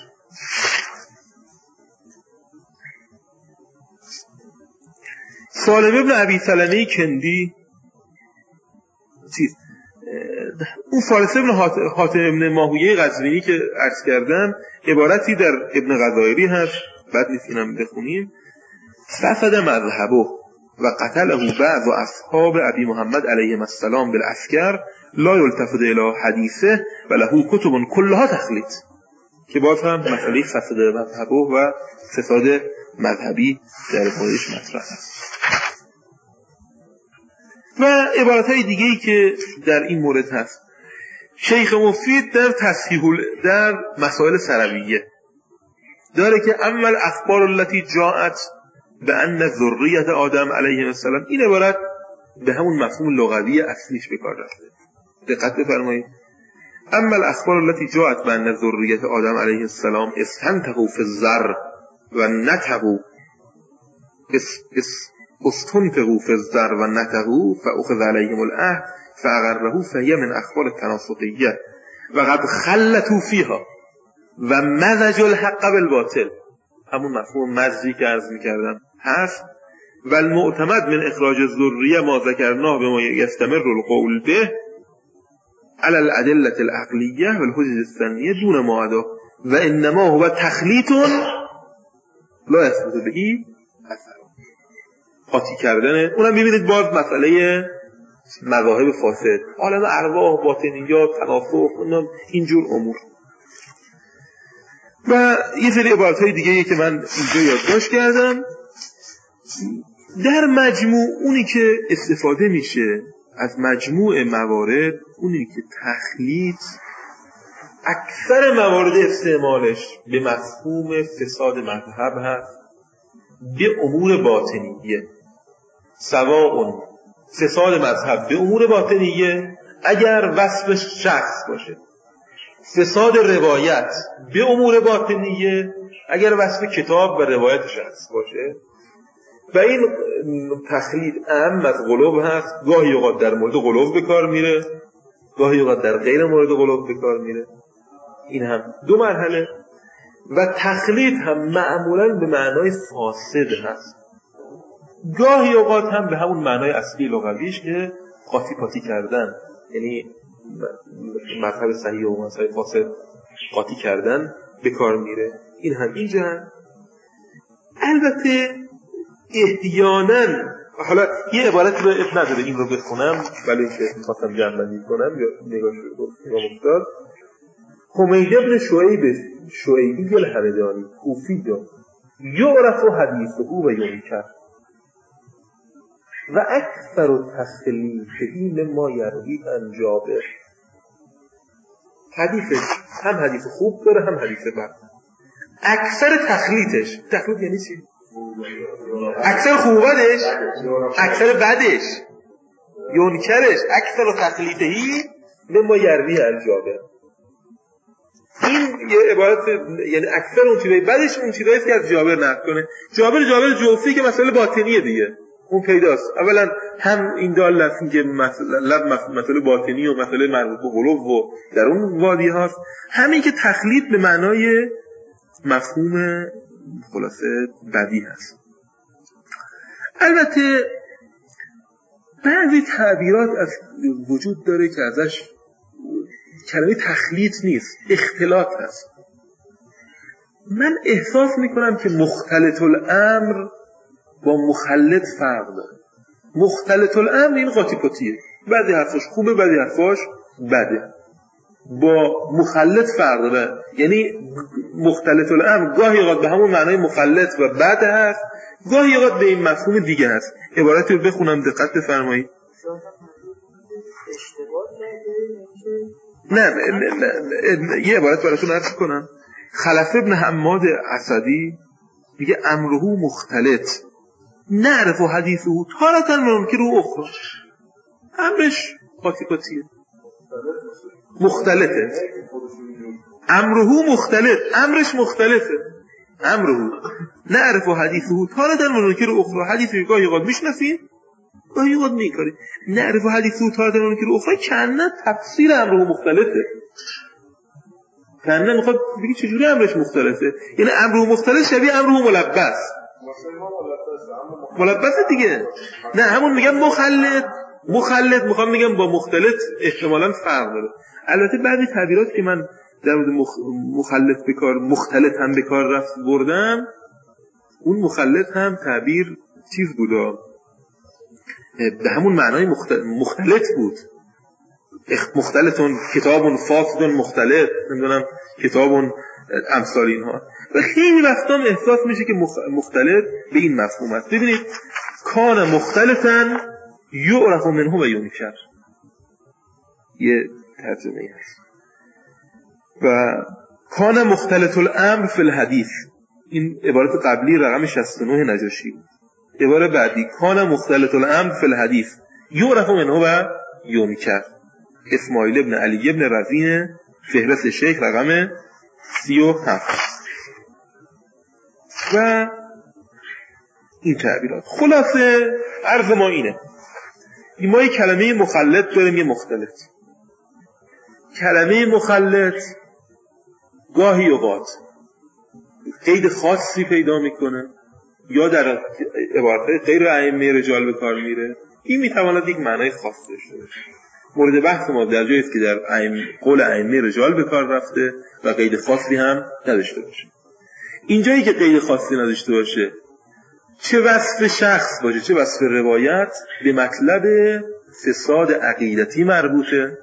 [SPEAKER 5] سالم ابن ابی سلمه کندی چیز اون فارس ابن حاتم ابن ماهویه قزوینی که عرض کردم عبارتی در ابن غزایری هست، بعد نیست اینم بخونیم. فسد مذهبه و قتله بعض اصحاب ابی محمد علیه السلام بالعسکر لا یلتفت الی حدیثه و له کتب کلها تخلیط، که باز هم مسئله فسد مذهبه و فساد مذهبی در موردش مطرح است. و عبارتهای دیگه‌ای که در این مورد هست. شیخ مفید در تصحیح در مسائل سرویه داره که اول اخبار التي جاءت به ان ذریه آدم علیه السلام، این عبارت به همون مفهوم لغوی اصلیش به کار رفته. دقت بفرمایید. اما الاخبار التي جاءت به ان ذریه آدم علیه السلام استنتقوا فی الزر و نتقوا اس اس استنتقوا فی الزر و نتقوا فاخذ علیهم العهد فاغره فهي من اخبار التناسقیه و قد خلطوا فیها و مزج الحق بالباطل، همون مفهوم مزجی که عرض می‌کردم هست. و المعتمد من اخراج الذریه ما ذکرناه به ما یستمر القول به على الادله العقلیه و الحجج السنیه دون معادا و انما هو تخلیط لا يثبت به اثر. قاطی کردن اونم ببینید باز مسئله مذاهب فاسد، عالم ارواح، باطنیات، تناسخ، اینجور امور. و یه سری عبارت‌های دیگه‌ای که من اینجا یادداشت کردم. در مجموع اونی که استفاده میشه از مجموع موارد، اونی که تخلیط اکثر موارد استعمالش به مفهوم فساد مذهب هست به امور باطنیه. سواء فساد مذهب به امور باطنیه اگر وصفش شخص باشه، فساد روایت به امور باطنیه اگر وصف کتاب و روایت شخص باشه. و این تخلید اهم از غلو هست. گاهی اوقات در مورد غلو به کار میره، گاهی اوقات در غیر مورد غلو به کار میره. این هم دو مرحله. و تخلید هم معمولاً به معنای فاسد هست، گاهی اوقات هم به همون معنای اصلی لغویش که قاطی پاتی کردن، یعنی مذهب صحیح و مذهب فاسد قاطی کردن به کار میره. این هم اینجا. البته احیاناً حالا یه عبارت رو اب نداره این رو بخونم ولی که میخواستم جمع‌بندی کنم یا نگاه افتاد. حمید ابن شعیب شعیبی الحمدانی کوفی جا یعرف حدیثه و ینکر و اکثر تخلیفه ما یروی عن جابر. حدیثش هم حدیث خوب داره هم حدیث بد. اکثر تخلیطش، تخلیط یعنی چی؟ اکثر خوب بدش، اکثر بدش، ینکرش، اکثر تخلیطهی ما یروی عن جابر. این یه عبارت، یعنی اکثر اون چیزای بعدش اون چیزایی که از جابر نقل کنه. جابر جابر جوفی که مسئله باطنیه دیگه، اون پیداست. اولا هم این دال است که مسئله مسئله باطنی و مسئله مربوط به غلو و در اون وادی هاست. همین که تخلیط به معنای مفهوم خلاصه بدی هست. البته بعضی تعبیرات از وجود داره که ازش کلمه تخلیط نیست، اختلاط هست. من احساس میکنم که مختلط الامر با مخلط فرق داره. مختلط الامر این قاطی پاتیه، بعضی حرفاش خوبه بعضی حرفاش بده. با مخلط فرق داره، یعنی مختلط الامر گاهی اوقات به همون معنای مخلط و بد هست، گاهی اوقات به این مفهوم دیگه هست. عبارتی رو بخونم دقت بفرمایید. نه نه نه, نه, نه. یه عبارت براتون عرض کنم. خلف ابن حماد اسدی میگه امره مختلط نعرف حدیثه تارة منکر و اخرى. امرش قاطی قاطیه، مختلطه. امره مختلط، امرش مختلطه. امره نعرف حدیثه تارة منکر و اخرى. حدیثی گاهی اوقات میشناسید گاهی اوقات میکاری. نعرف حدیثه تارة منکر و اخرى کنه تفسیر امره مختلطه. کنه میخواد بگی چجوری امرش مختلطه، یعنی امره مختلط شبیه امره ملبس. ملبس دیگه. نه همون میگم مخلط. مخلط میخوام میگم با مختلط احتمالاً فرق داره. البته بعضی تعبیرات که من در مورد مخ... مخلط بکار مختلط هم بکار رفت بردم، اون مخلط هم تعبیر چیز بوده، به همون معنای مختلط, مختلط بود. مختلطون کتابون فاسدون مختلط، نمیدونم کتابون امثال اینها. و خیلی وقتا احساس میشه که مختلط به این مفهوم است. ببینید کان مختلطن یعرف منه و ینکر، یه ترجمه هست. و کان مختلط الامر فی الحدیث، این عبارت قبلی رقم شصت و نه نجاشی بود. عبارت بعدی کان مختلط الامر فی الحدیث یعرف منه و ینکر. اسماعیل ابن علی ابن رزین فهرست شیخ رقم سی و هفت. و این تعبیرات خلاصه عرض ما اینه، ما یک کلمه مخلط داریم یه مختلط. کلمه مخلط گاهی اوقات قید خاصی پیدا میکنه یا در عبارت غیر ائمه رجال به کار میره. این میتواند یک معنای خاص داشته باشه. مورد بحث ما در جایی است که در قول ائمه رجال به کار رفته و قید خاصی هم نداشته باشه. اینجایی که قید خاصی نداشته باشه، چه وصف شخص باشه چه وصف روایت، به مطلب فساد عقیدتی مربوطه،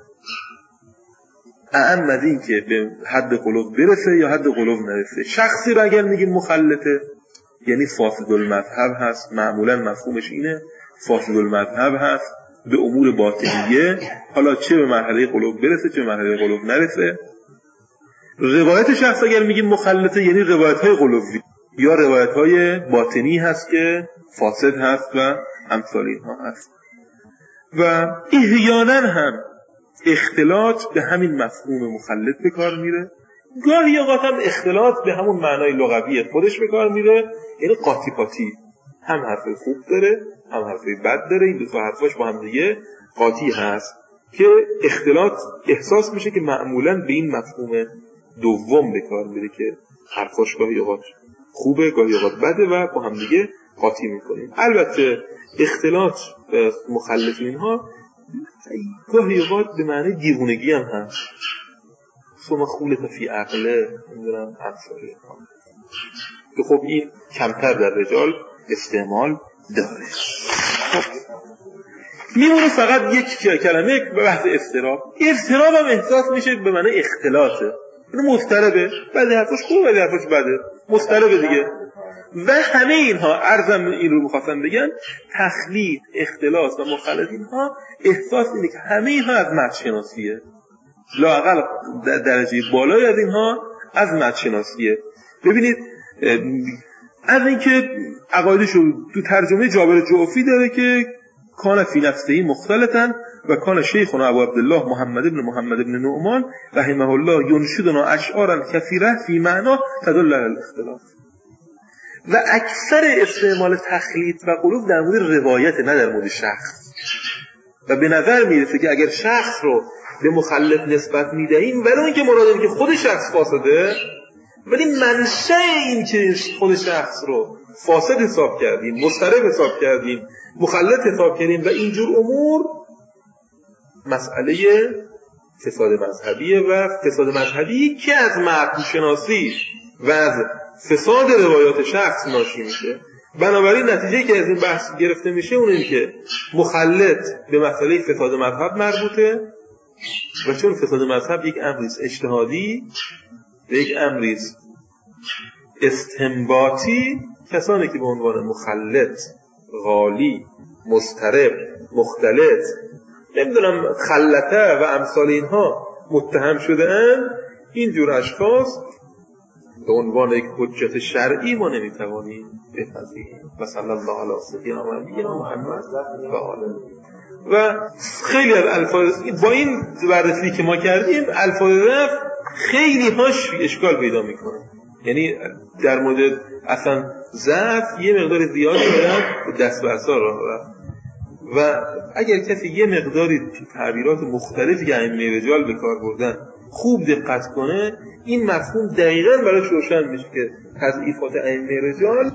[SPEAKER 5] اعم از این که به حد قلوب برسه یا حد قلوب نرسه. شخصی رو اگر میگیم مخلطه یعنی فاسد المذهب هست، معمولا مفهومش اینه، فاسد المذهب هست به امور باطنیه، حالا چه به مرحله قلوب برسه چه به مرحله قلوب نرسه. روایت شخص اگر میگیم مخلطه یعنی روایت های قلوی یا روایت های باطنی هست که فاسد هست و امثال اینها هست. و احیانا هم اختلاط به همین مفهوم مخلط به کار میره، گاهی اوقات هم اختلاط به همون معنای لغوی خودش به کار میره، یعنی قاطی قاطی، هم حرف خوب داره هم حرف بد داره، این دو تا حرفاش با هم دیگه قاطی هست که اختلاط احساس میشه که معمولاً به این مفهوم دوم به کار میره که حرفاش گاهی اوقات خوبه گاهی اوقات بده و با هم دیگه قاطی میکنیم. البته اختلاط و مخلط اینها گاهی اوقات به معنی دیوونگی هم هست، ثم خولت فی عقله، نمیدونم امثال اینها که خب این کمتر در رجال استعمال داره. خب میمونه فقط یک کلمه به بحث اضطراب. اضطراب هم احساس میشه به معنی اختلاطه، اینو مضطربه، بعضی حرفش خوبه بعضی حرفش بده، مضطربه دیگه. و همه اینها عرضم این رو میخواستم بگم، تخلیط، اختلاط و مخلط اینها احساس اینه که همه اینها از متن‌شناسیه، لااقل در درجه بالای از اینها از متن‌شناسیه. ببینید از اینکه عقایدش رو تو ترجمه جابر جعفی داره که کان فی نفسه مختلطا و کان شیخنا ابو عبدالله محمد ابن محمد ابن نعمان رحمه الله ینشدنا اشعارا کثیره فی معنا تدل علی الاختلاف. و اکثر استعمال تخلیط و قلوب در مورد روایت، نه در مورد شخص. و به نظر میرسه که اگر شخص رو به مخلط نسبت میدهیم ولو اینکه مرادیم که خود شخص فاسده، ولی منشأ این که خود شخص رو فاسد حساب کردیم، مضطرب حساب کردیم، مخلط حساب کردیم و اینجور امور مسئله فساد مذهبیه و فساد مذهبی که از معقول شناسی و از فساد روایات شخص ناشی میشه. بنابراین نتیجه که از این بحث گرفته میشه اون اینه که مخلط به مسئله فساد مذهب مربوطه و چون فساد مذهب یک امریست اجتهادی و یک امریست استنباطی، کسانی که به عنوان مخلط، غالی، مضطرب، مختلط، نمیدونم خلطه و امثال اینها متهم شده اند، اینجور اشخاص به عنوان یک حجت شرعی ما نمیتوانیم بپذیریم. مثلا الله علی سیدنا محمد و آله. و خیلی از الفاظ با این بررسی که ما کردیم الفاظ ضعف خیلی هاش اشکال پیدا میکنه، یعنی در مورد اصلا ضعف یه مقدار زیادی باید دست به اثر راه رفت و اگر کسی یه مقداری تعبیرات مختلفی که ائمه رجال به کار بردن خوب دقت کنه، این مفهوم دقیقاً براش روشن میشه که تضعیفات ائمه رجال